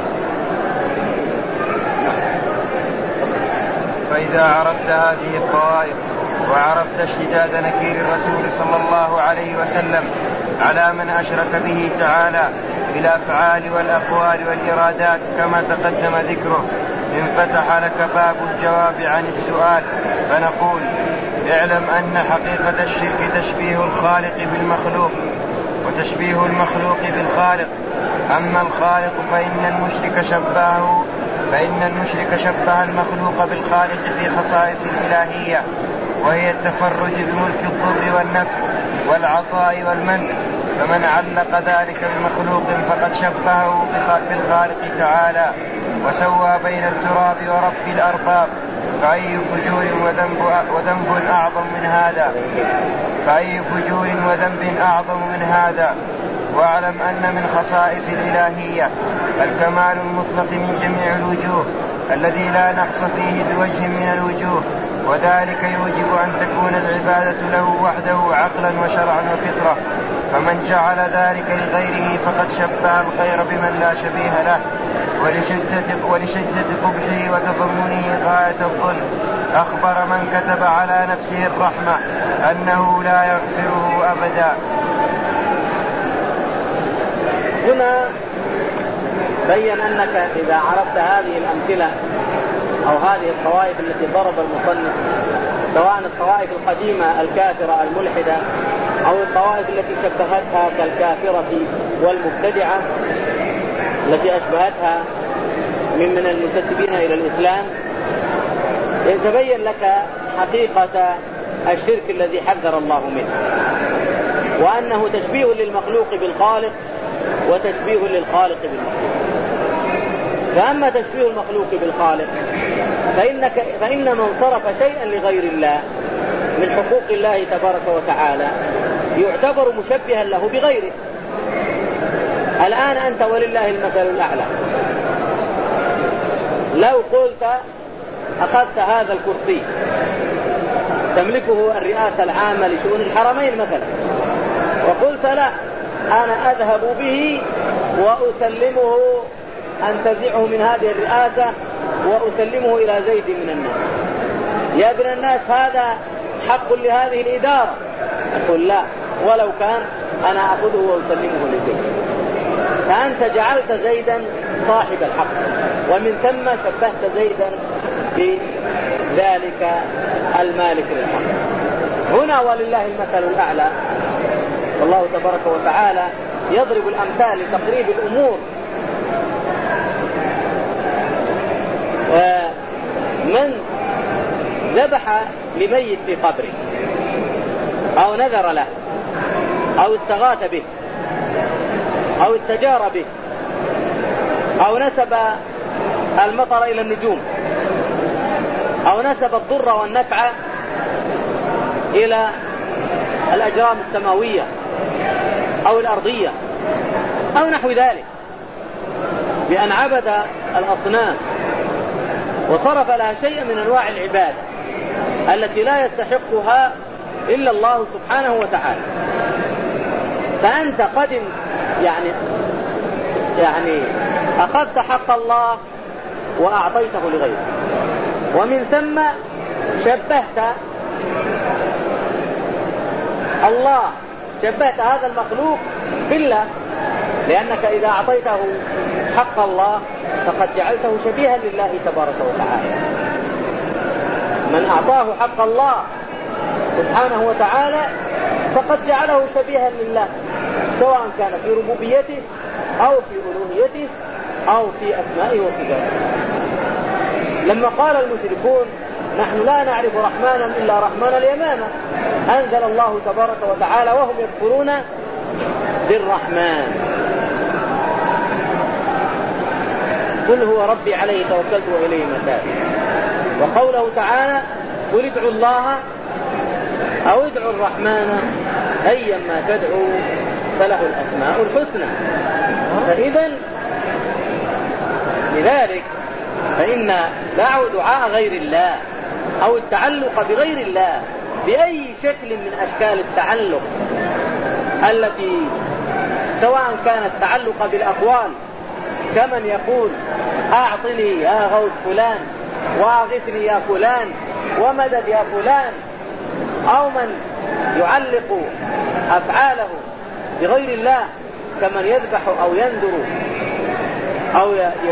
فإذا عرفت هذه الطوائف وعرفت اشتداد نكير الرسول صلى الله عليه وسلم على من أشرك به تعالى في الأفعال والأقوال والإرادات كما تقدم ذكره، انفتح لك باب الجواب عن السؤال. فنقول: اعلم أن حقيقة الشرك تشبيه الخالق بالمخلوق وتشبيه المخلوق بالخالق. أما الخالق فإن المشرك شبه المخلوق بالخالق في خصائص الإلهية، وهي التفرج بملك الضر والنفع والعطاء والمنع. فمن علق ذلك بمخلوق فقد شبهه بالخالق تعالى وسوى بين التراب ورب الأرباب. فأي فجور وذنب أعظم من هذا. واعلم أن من خصائص الإلهية الكمال المطلق من جميع الوجوه الذي لا نقص فيه بوجه من الوجوه، وذلك يوجب أن تكون العبادة له وحده عقلا وشرعا وفطرة. فمن جعل ذلك لغيره فقد شبه الخير بمن لا شبيه له، ولشدة قبحه وتضمنه غاية الظلم. أخبر من كتب على نفسه الرحمة أنه لا يغفره أبدا. هنا بين أنك إذا عرفت هذه الأمثلة أو هذه الطوائف التي ضرب المصنف، سواء الطوائف القديمة الكافرة الملحدة أو الطوائف التي شبهتها كالكافرة والمبتدعة التي أشبهتها من المنتسبين إلى الإسلام، يتبين لك حقيقة الشرك الذي حذر الله منه، وأنه تشبيه للمخلوق بالخالق وتشبيه للخالق بالمخلوق. فأما تشبيه المخلوق بالخالق فإن من صرف شيئا لغير الله من حقوق الله تبارك وتعالى يعتبر مشبها له بغيره. الآن أنت ولله المثل الأعلى، لو قلت أخذت هذا الكرسي تملكه الرئاسة العامة لشؤون الحرمين مثلا، وقلت لا أنا أذهب به وأسلمه، أنتزعه من هذه الرئاسة وأسلمه إلى زيد من الناس، يا ابن الناس هذا حق لهذه الإدارة. أقول لا، ولو كان أنا أخذه وأسلمه لزيد. فأنت جعلت زيدا صاحب الحق، ومن ثم شبهت زيدا بذلك المالك للحق. هنا ولله المثل الأعلى، والله تبارك وتعالى يضرب الأمثال لتقريب الأمور. من ذبح لميت في قبره أو نذر له أو استغاث به أو استجار به أو نسب المطر إلى النجوم أو نسب الضر والنفع إلى الأجرام السماوية أو الأرضية أو نحو ذلك، بأن عبد الأصنام وصرف لها شيئا من أنواع العبادة التي لا يستحقها إلا الله سبحانه وتعالى، فأنت قد يعني أخذت حق الله وأعطيته لغيره، ومن ثم شبهت الله، شبهت هذا المخلوق بالله، لأنك إذا أعطيته حق الله فقد جعلته شبيها لله تبارك وتعالى. من أعطاه حق الله سبحانه وتعالى فقد جعله شبيها لله، سواء كان في ربوبيته أو في ألوهيته أو في أسمائه وصفاته. لما قال المشركون نحن لا نعرف رحمانا إلا رحمن اليمامة، أنزل الله تبارك وتعالى وهم يكفرون بالرحمن قل هو ربي عليه توكلت وإليه متاب. وقوله تعالى قل ادعوا الله أو ادعوا الرحمن أيما تدعوا فله الأسماء الحسنى. فإذا لذلك فإن دعاء غير الله أو التعلق بغير الله بأي شكل من أشكال التعلق التي سواء كان التعلق بالأقوال كمن يقول أعطني يا غوث فلان وأغثني يا فلان ومدد يا فلان، أو من يعلق أفعاله بغير الله كمن يذبح أو ينذر أو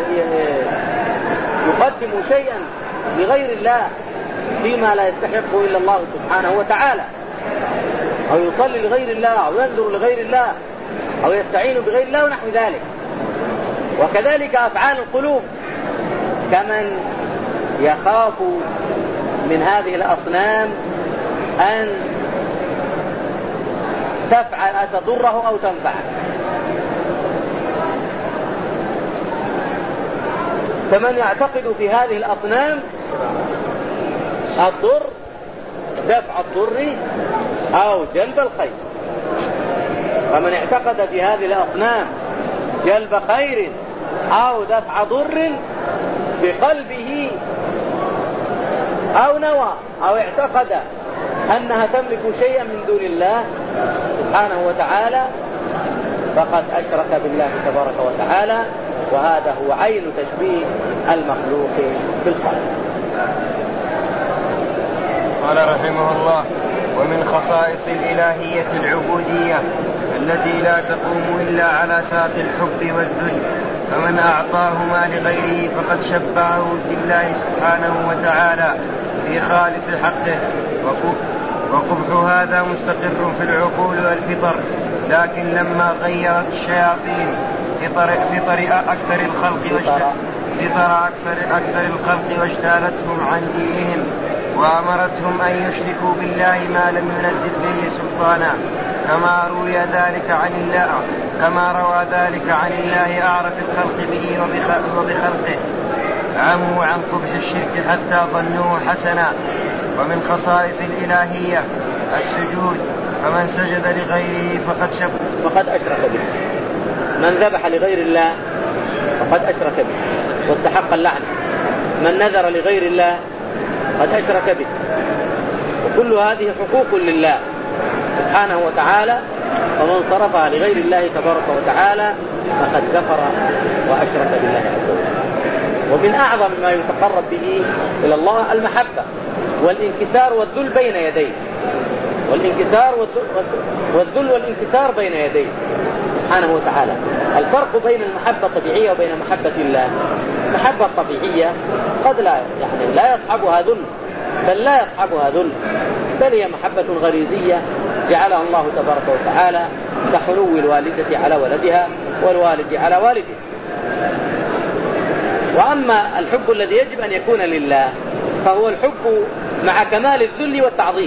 يقدم شيئا لغير الله فيما لا يستحقه إلا الله سبحانه وتعالى، أو يصلي لغير الله أو ينذر لغير الله أو يستعين بغير الله ونحو ذلك. وكذلك أفعال القلوب كمن يخاف من هذه الأصنام أن تضره أو تنفعه. فمن يعتقد في هذه الأصنام الضر، دفع الضر أو جلب الخير، فمن اعتقد في هذه الأصنام جلب خير أو دفع ضر بقلبه أو نوى أو اعتقد أنها تملك شيئا من دون الله سبحانه وتعالى فقد أشرك بالله تبارك وتعالى، وهذا هو عين تشبيه المخلوق بالخالق. قال رحمه الله: ومن خصائص الإلهية العبودية التي لا تقوم إلا على ساق الحب والذل فمن أعطاهما لغيره فقد شبهه بالله سبحانه وتعالى في خالص حقه. وقبح هذا مستقر في العقول والفطر، لكن لما غيرت الشياطين فطر أكثر الخلق واجتالتهم عن دينهم وأمرتهم أن يشركوا بالله ما لم ينزل به سلطانا، كما روى ذلك عن الله أعرف الخلق به وبخلقه، عموا عن قبح الشرك حتى ظنوه حسنا. ومن خصائص الإلهية السجود، فمن سجد لغيره فقد أشرك به. من ذبح لغير الله فقد أشرك به واستحق اللعنة. من نذر لغير الله قد أشرك به. وكل هذه حقوق لله سبحانه وتعالى، ومن صرفها لغير الله تبارك وتعالى فقد كفر وأشرك بالله عز وجل. ومن أعظم ما يتقرب به إلى الله المحبة والانكسار والذل بين يديه، والذل والانكسار بين يديه سبحانه وتعالى. الفرق بين المحبة الطبيعية وبين محبة الله: المحبة الطبيعية قد لا يصحبها ذل، بل هي محبة غريزية جعلها الله تبارك وتعالى كحنو الوالدة على ولدها والوالد على والده. وأما الحب الذي يجب أن يكون لله فهو الحب مع كمال الذل والتعظيم.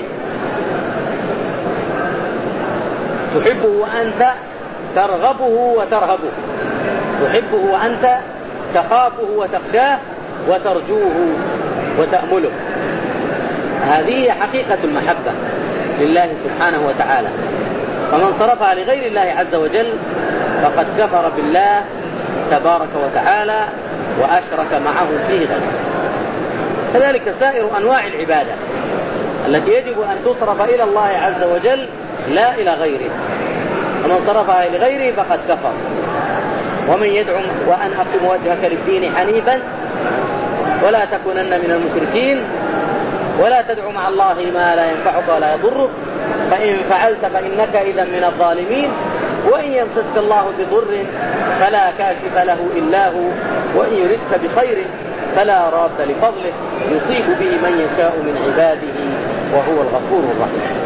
تحبه وأنت ترغبه وترهبه، تحبه وأنت تخافه وتخشاه وترجوه وتأمله. هذه حقيقة المحبة لله سبحانه وتعالى. فمن صرفها لغير الله عز وجل فقد كفر بالله تبارك وتعالى وأشرك معه فيه غيره. كذلك سائر أنواع العبادة التي يجب أن تصرف إلى الله عز وجل لا إلى غيره، ومن صرفها لغيره فقد كفر. ومن يدعو وأن أقم وجهك للدين حنيفا ولا تكونن من المشركين ولا تدعو مع الله ما لا ينفعك ولا يضرك فإن فعلت فإنك إذا من الظالمين وإن يمسسك الله بضر فلا كاشف له إلا هو وإن يردك بخير فلا راد لفضله يصيب به من يشاء من عباده وهو الغفور الرحيم.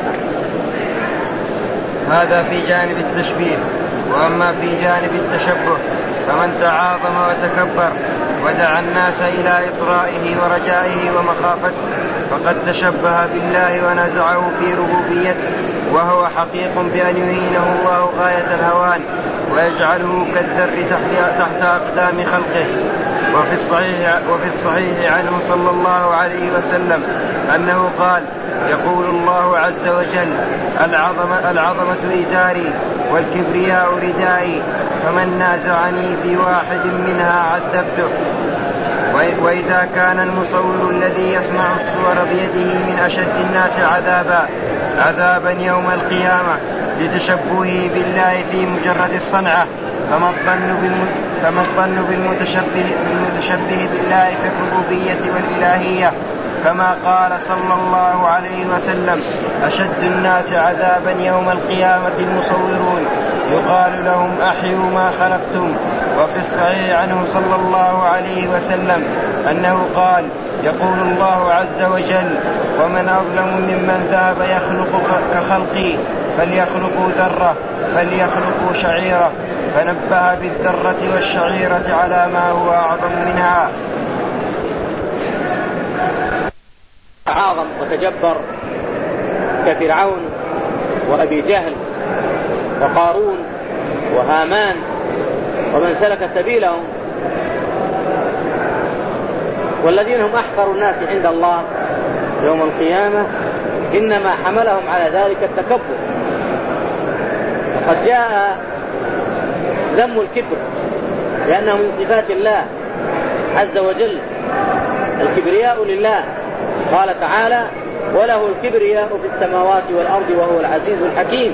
هذا في جانب التشبيه. وأما في جانب التشبه فمن تعاظم وتكبر ودعا الناس إلى إطرائه ورجائه ومخافته فقد تشبه بالله ونزعه في ربوبيته، وهو حقيق بأن يهينه الله غاية الهوان ويجعله كالذر تحت أقدام خلقه. وفي الصحيح عنه صلى الله عليه وسلم أنه قال: يقول الله عز وجل: العظمة إزاري والكبرياء ردائي، فمن نازعني في واحد منها عذبته. وإذا كان المصور الذي يصنع الصور بيده من أشد الناس عذابا يوم القيامة لتشبهه بالله في مجرد الصنعة، فما الظن بالمتشبه بالله في الربوبية والإلهية، كما قال صلى الله عليه وسلم: أشد الناس عذابا يوم القيامة المصورون يقال لهم أحيوا ما خلقتم. وفي الصحيح عنه صلى الله عليه وسلم أنه قال: يقول الله عز وجل: ومن أظلم ممن ذهب يخلق كخلقي، فليخلقوا ذرة فليخلقوا شعيرة، فنبه بالذرة والشعيرة على ما هو أعظم منها. تعاظم وتجبر كفرعون وأبي جهل وقارون وهامان ومن سلك سبيلهم، والذين هم أحقر الناس عند الله يوم القيامة إنما حملهم على ذلك التكبر. وقد جاء ذم الكبر لأنه من صفات الله عز وجل، الكبرياء لله. قال تعالى: وله الكبرياء في السماوات والأرض وهو العزيز الحكيم.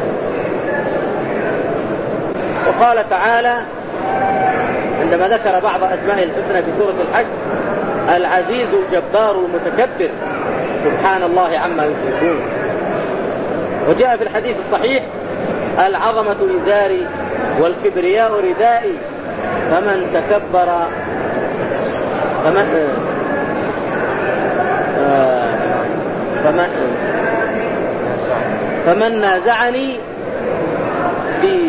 وقال تعالى عندما ذكر بعض أسماء الحسنى في سورة الحج: العزيز الجبار المتكبر سبحان الله عما يشركون. وجاء في الحديث الصحيح: العظمة إزاري والكبرياء ردائي، فمن تكبر فمن نازعني في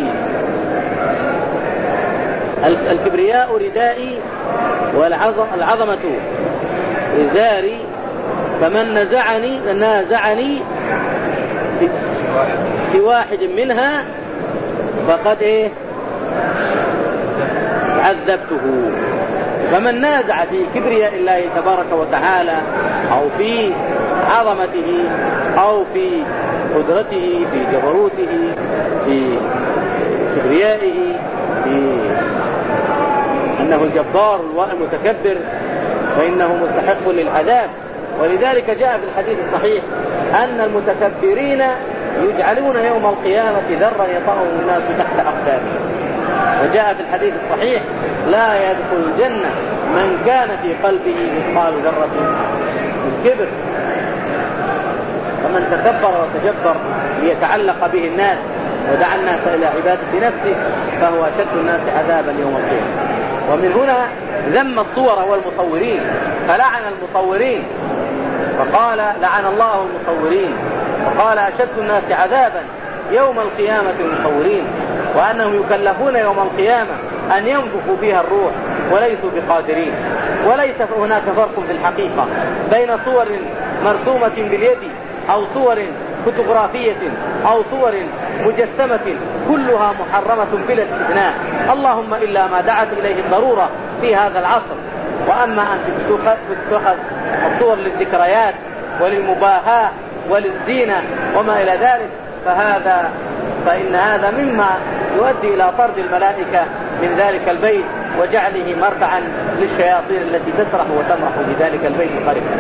الكبرياء ردائي والعظمة إزاري، فمن نازعني في واحد منها فقد عذبته. فمن نازع في كبرياء الله تبارك وتعالى أو في عظمته أو في قدرته في جبروته في كبريائه في أنه الجبار المتكبر فإنه مستحق للعذاب. ولذلك جاء في الحديث الصحيح أن المتكبرين يجعلون يوم القيامة ذرا يطأهم الناس تحت أقدامهم. وجاء في الحديث الصحيح لا يدخل الجنة من كان في قلبه مثقال ذرة من كبر. فمن تكبر وتجبر ليتعلق به الناس ودعا الناس إلى عبادة نفسه فهو أشد الناس عذابا يوم القيامة. ومن هنا ذم الصور والمصورين، فلعن المصورين فقال لعن الله المصورين، وقال أشد الناس عذابا يوم القيامة المصورين، وأنهم يكلفون يوم القيامة أن ينفخوا فيها الروح وليسوا بقادرين. وليس هناك فرق في الحقيقة بين صور مرسومة باليد أو صور فوتوغرافية أو صور مجسمة، كلها محرمة بلا استثناء، اللهم إلا ما دعت إليه الضرورة في هذا العصر. وأما أن تتخذ الصور للذكريات وللمباهاة وللزينة وما إلى ذلك فإن هذا مما يؤدي إلى طرد الملائكة من ذلك البيت وجعله مرتعا للشياطين التي تسرح وتمرح بذلك البيت قريبا.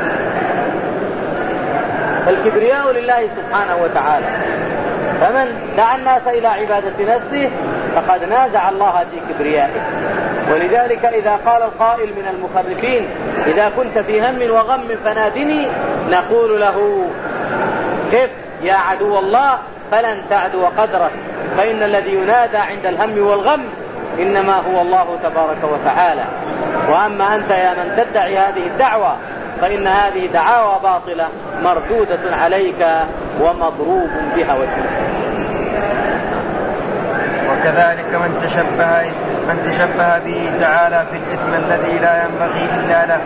فالكبرياء لله سبحانه وتعالى، فمن دعا الناس إلى عبادة نفسه فقد نازع الله في كبريائه. ولذلك إذا قال القائل من المخرفين إذا كنت في هم وغم فنادني، نقول له كيف يا عدو الله فلن تعدو قدرك، فإن الذي ينادى عند الهم والغم إنما هو الله تبارك وتعالى. وأما أنت يا من تدعي هذه الدعوة فإن هذه دعاوى باطلة مردودة عليك ومضروب بها وجهك. وكذلك من تشبه به تعالى في الاسم الذي لا ينبغي إلا له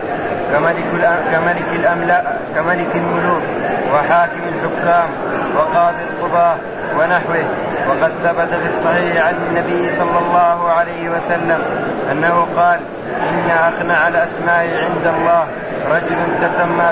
كملك الملوك وحاكم الحكام وقاضي القضاة ونحوه. وقد ثبت في الصحيح عن النبي صلى الله عليه وسلم أنه قال إن أخنع الأسماء عند الله رجل تسمى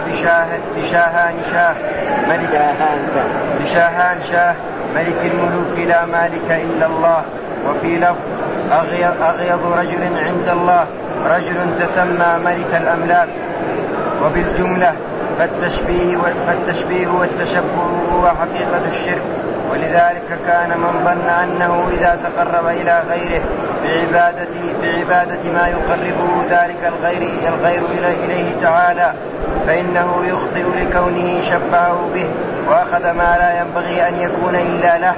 بشاهان شاه ملك الملوك لا مالك إلا الله. وفي لفظ أغيض رجل عند الله رجل تسمى ملك الأملاك. وبالجملة فالتشبيه والتشبه هو حقيقة الشرك. ولذلك كان من ظن أنه إذا تقرب إلى غيره بعبادة ما يقربه ذلك الغير إليه تعالى فإنه يخطئ لكونه شبهه به وأخذ ما لا ينبغي أن يكون إلا له.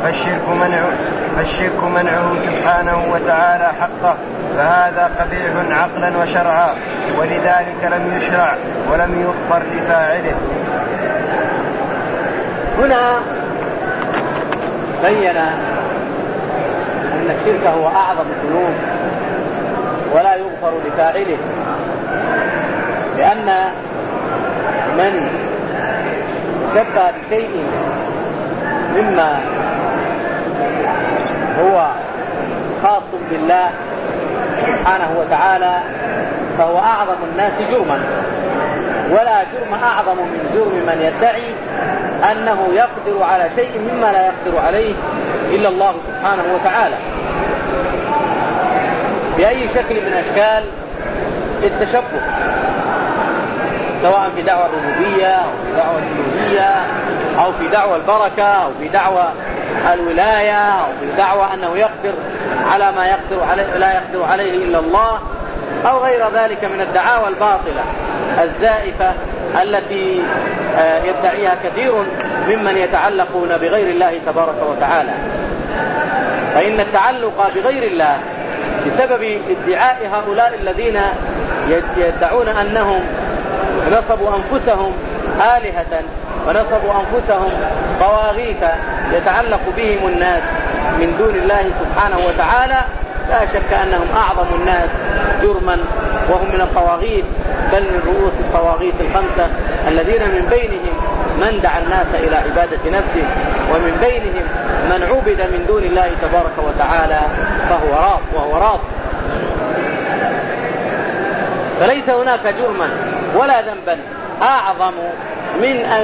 فالشرك منعه سبحانه وتعالى حقه، فهذا قبيح عقلا وشرعا، ولذلك لم يشرع ولم يغفر لفاعله. هنا بين أن الشرك هو أعظم الذنوب ولا يغفر لفاعله، لأن من شبه بشيء مما هو خاص بالله سبحانه وتعالى فهو أعظم الناس جرما، ولا جرم أعظم من جرم من يدعي أنه يقدر على شيء مما لا يقدر عليه إلا الله سبحانه وتعالى بأي شكل من أشكال التشبه، سواء في دعوى الربوبية أو في دعوى الألوهية أو في دعوى البركة أو في دعوى الولاية أو في دعوى أنه يقدر على ما لا يقدر عليه إلا الله أو غير ذلك من الدعاوى الباطلة الزائفة التي يدعيها كثير ممن يتعلقون بغير الله تبارك وتعالى. فإن التعلق بغير الله بسبب ادعاء هؤلاء الذين يدعون أنهم نصبوا أنفسهم آلهة ونصبوا أنفسهم طواغيت يتعلق بهم الناس من دون الله سبحانه وتعالى. لا شك أنهم أعظم الناس جرما وهم من الطواغيت، بل من رؤوس الطواغيت الخمسة الذين من بينهم من دعا الناس إلى عبادة نفسه، ومن بينهم من عبد من دون الله تبارك وتعالى وهو راض. فليس هناك جرما ولا ذنبا أعظم من أن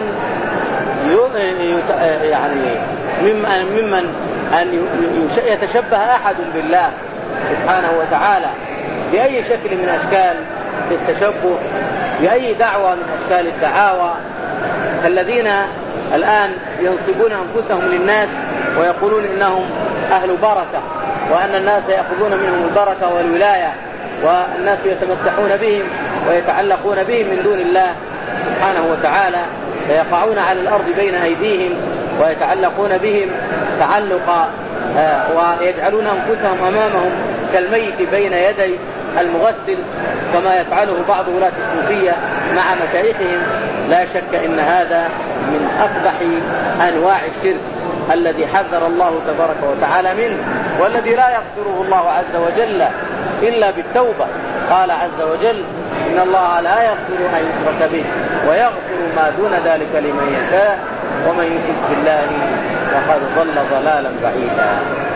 ممن أن يتشبه أحد بالله سبحانه وتعالى بأي شكل من أشكال التشبه، بأي دعوة من أشكال الدعاوى، الذين الآن ينصبون أنفسهم للناس ويقولون إنهم أهل بركة، وأن الناس يأخذون منهم البركة والولاية، والناس يتمسحون بهم ويتعلقون بهم من دون الله سبحانه وتعالى، فيقعون على الأرض بين أيديهم ويتعلقون بهم تعلقا، ويجعلون أنفسهم أمامهم كالميت بين يدي المغسل كما يفعله بعض ولاة الصوفية مع مشايخهم. لا شك إن هذا من أقبح أنواع الشرك الذي حذر الله تبارك وتعالى منه، والذي لا يغفره الله عز وجل إلا بالتوبة. قال عز وجل: إن الله لا يغفر أن يشرك به ويغفر ما دون ذلك لمن يشاء ومن يشرك بالله فقد ضل ضلالا بعيدا.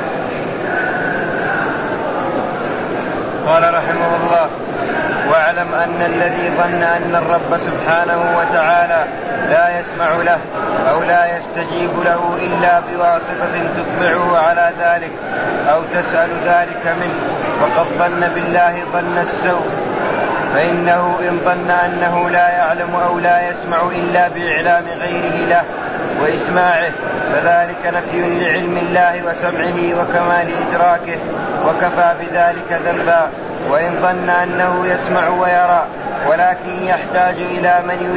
قال رحمه الله: واعلم أن الذي ظن أن الرب سبحانه وتعالى لا يسمع له أو لا يستجيب له إلا بواسطة تطلعه على ذلك أو تسأل ذلك منه وقد ظن بالله ظن السوء، فإنه إن ظن أنه لا يعلم أو لا يسمع إلا بإعلام غيره له وإسماعه فذلك نفي لعلم الله وسمعه وكمال إدراكه وكفى بذلك ذنبا. وإن ظن أنه يسمع ويرى ولكن يحتاج إلى من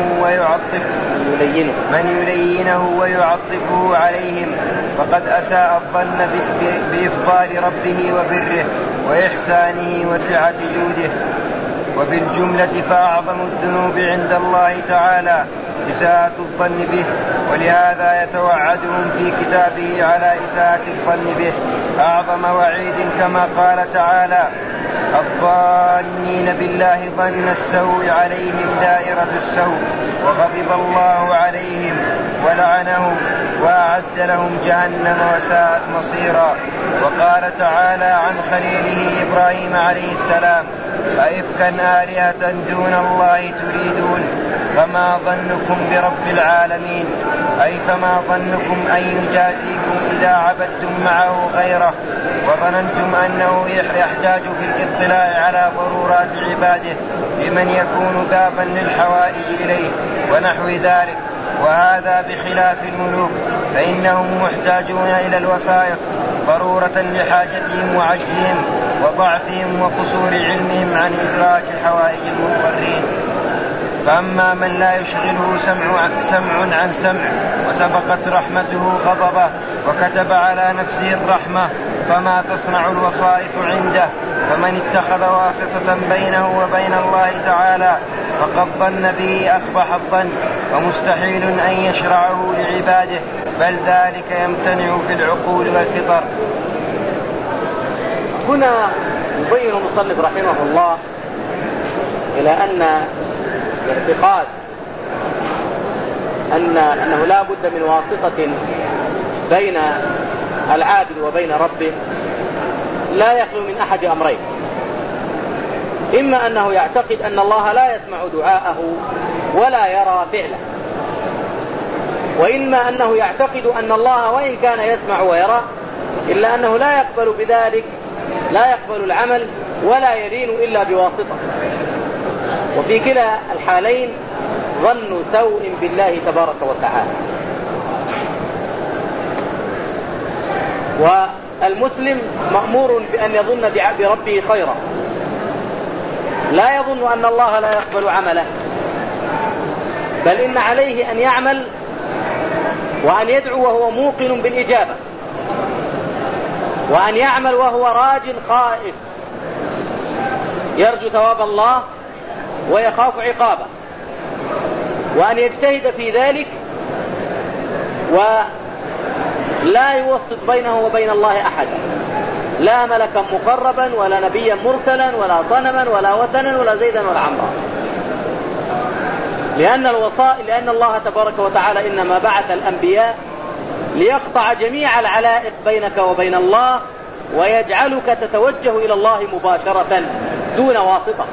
يلينه ويعطفه عليهم فقد أساء الظن بإفضال ربه وبره وإحسانه وسعة جوده. وبالجملة فأعظم الذنوب عند الله تعالى إساءة الظن به، ولهذا يتوعدهم في كتابه على إساءة الظن به أعظم وعيد، كما قال تعالى: الظانين بالله ظن السوء عليهم دائرة السوء وغضب الله عليهم ولعنهم وأعد لهم جهنم وساءت مصيرا. وقال تعالى عن خليله إبراهيم عليه السلام: أئفكا آلهة دون الله تريدون فما ظنكم برب العالمين، أي فما ظنكم أن يجازيكم إذا عبدتم معه غيره وظننتم أنه يحتاج في الاطلاع على ضرورات عباده بمن يكون بابا للحوائج إليه ونحو ذلك. وهذا بخلاف الملوك، فإنهم محتاجون إلى الوسائط ضرورة لحاجتهم وعجزهم وضعفهم وقصور علمهم عن إدراك حوائج المضطرين. فأما من لا يشغله سمع عن سمع وسبقت رحمته غضبه وكتب على نفسه الرحمة فما تصنع الوسائط عنده، فمن اتخذ واسطة بينه وبين الله تعالى فقد ظن به أقبح الظن، ومستحيل أن يشرعه لعباده، بل ذلك يمتنع في العقول والفطر. هنا يبين المصنف رحمه الله إلى أن الاعتقاد أنه لا بد من واسطة بين العابد وبين ربه لا يخلو من أحد أمرين: إما أنه يعتقد أن الله لا يسمع دعاءه ولا يرى فعله، وإما أنه يعتقد أن الله وإن كان يسمع ويرى إلا أنه لا يقبل بذلك، لا يقبل العمل ولا يدين إلا بواسطة. وفي كلا الحالين ظن سوء بالله تبارك وتعالى. والمسلم مأمور بأن يظن بربه خيرا، لا يظن أن الله لا يقبل عمله، بل إن عليه أن يعمل وأن يدعو وهو موقن بالإجابة، وأن يعمل وهو راج خائف يرجو ثواب الله ويخاف عقابه، وأن يجتهد في ذلك ولا يوسط بينه وبين الله أحدا، لا ملكا مقربا ولا نبيا مرسلا ولا صنما ولا وثنا ولا زيدا ولا عمرا، لأن الله تبارك وتعالى إنما بعث الأنبياء ليقطع جميع العلائق بينك وبين الله ويجعلك تتوجه إلى الله مباشرة دون واسطة.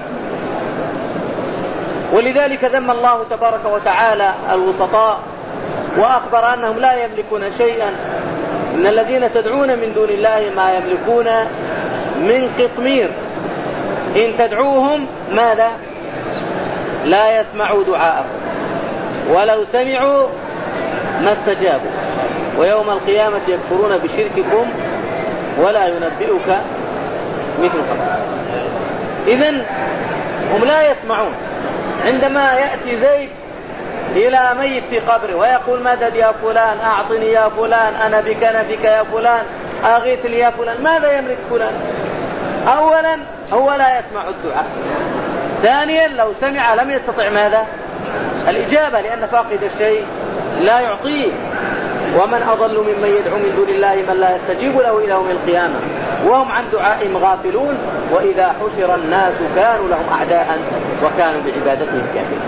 ولذلك ذم الله تبارك وتعالى الوسطاء وأخبر أنهم لا يملكون شيئا، إن الذين تدعون من دون الله ما يملكون من قطمير، إن تدعوهم ماذا؟ لا يسمعوا دعاءكم ولو سمعوا ما استجابوا، ويوم القيامة يكفرون بشرككم ولا ينبئك مثل خبير. إذن هم لا يسمعون. عندما يأتي زيد إلى ميت في قبره ويقول مدد يا فلان، أعطني يا فلان، أنا بك نبك يا فلان، أغيثني يا فلان، ماذا يملك فلان؟ أولا هو لا يسمع الدعاء، ثانيا لو سمع لم يستطع ماذا؟ الإجابة، لأن فاقد الشيء لا يعطيه. ومن أضل ممن يدعو من دون الله من لا يستجيب له إلى يوم القيامة وهم عن دعائهم غافلون، وإذا حشر الناس كانوا لهم أعداء وكانوا بعبادتهم كافرين.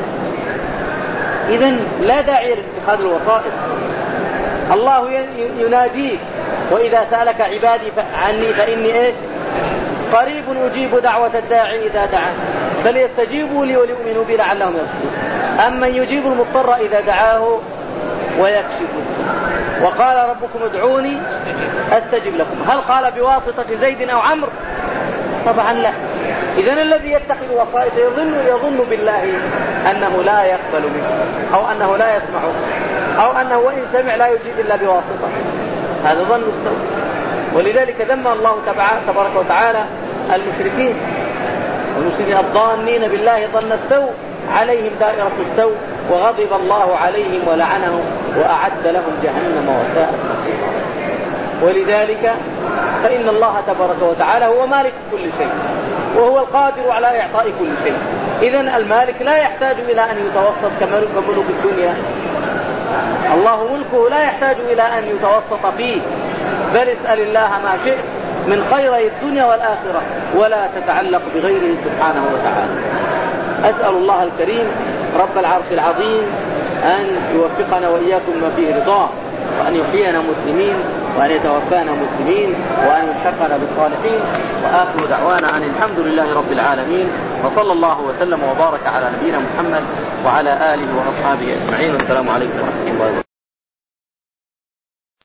إذن لا داعي لاتخاذ الوسائط. الله يناديك وإذا سألك عبادي عني فإني قريب أجيب دعوة الداعي إذا دعان فليستجيبوا لي وليؤمنوا بي لعلهم يرشدون. أمن يجيب المضطر إذا دعاه ويكشف. وقال ربكم ادعوني أستجب لكم. هل قال بواسطة زيد أو عمرو؟ طبعا لا. إذن الذي يتخذ وسائط يظن بالله أنه لا يقبل منه، أو أنه لا يسمع، أو أنه وإن سمع لا يجيب إلا بواسطة. هذا ظن السوء. ولذلك ذم الله تبارك وتعالى المشركين الظانين بالله ظن السوء عليهم دائرة السوء، وغضب الله عليهم ولعنهم وأعد لهم جهنم وساءت مصيرا. ولذلك فإن الله تبارك وتعالى هو مالك كل شيء وهو القادر على إعطاء كل شيء. إذن المالك لا يحتاج إلى أن يتوسط كملوك الدنيا. الله ملكه لا يحتاج إلى أن يتوسط فيه، بل اسأل الله ما شئت من خيري الدنيا والآخرة ولا تتعلق بغيره سبحانه وتعالى. أسأل الله الكريم رب العرش العظيم أن يوفقنا وإياكم ما فيه رضاه، وأن يحيينا مسلمين، وأن يتوفانا مسلمين، وأن يلحقنا بالصالحين. وآخر دعوانا أن الحمد لله رب العالمين، وصلى الله وسلم وبارك على نبينا محمد وعلى آله وأصحابه أجمعين. والسلام عليكم ورحمة الله وبركاته.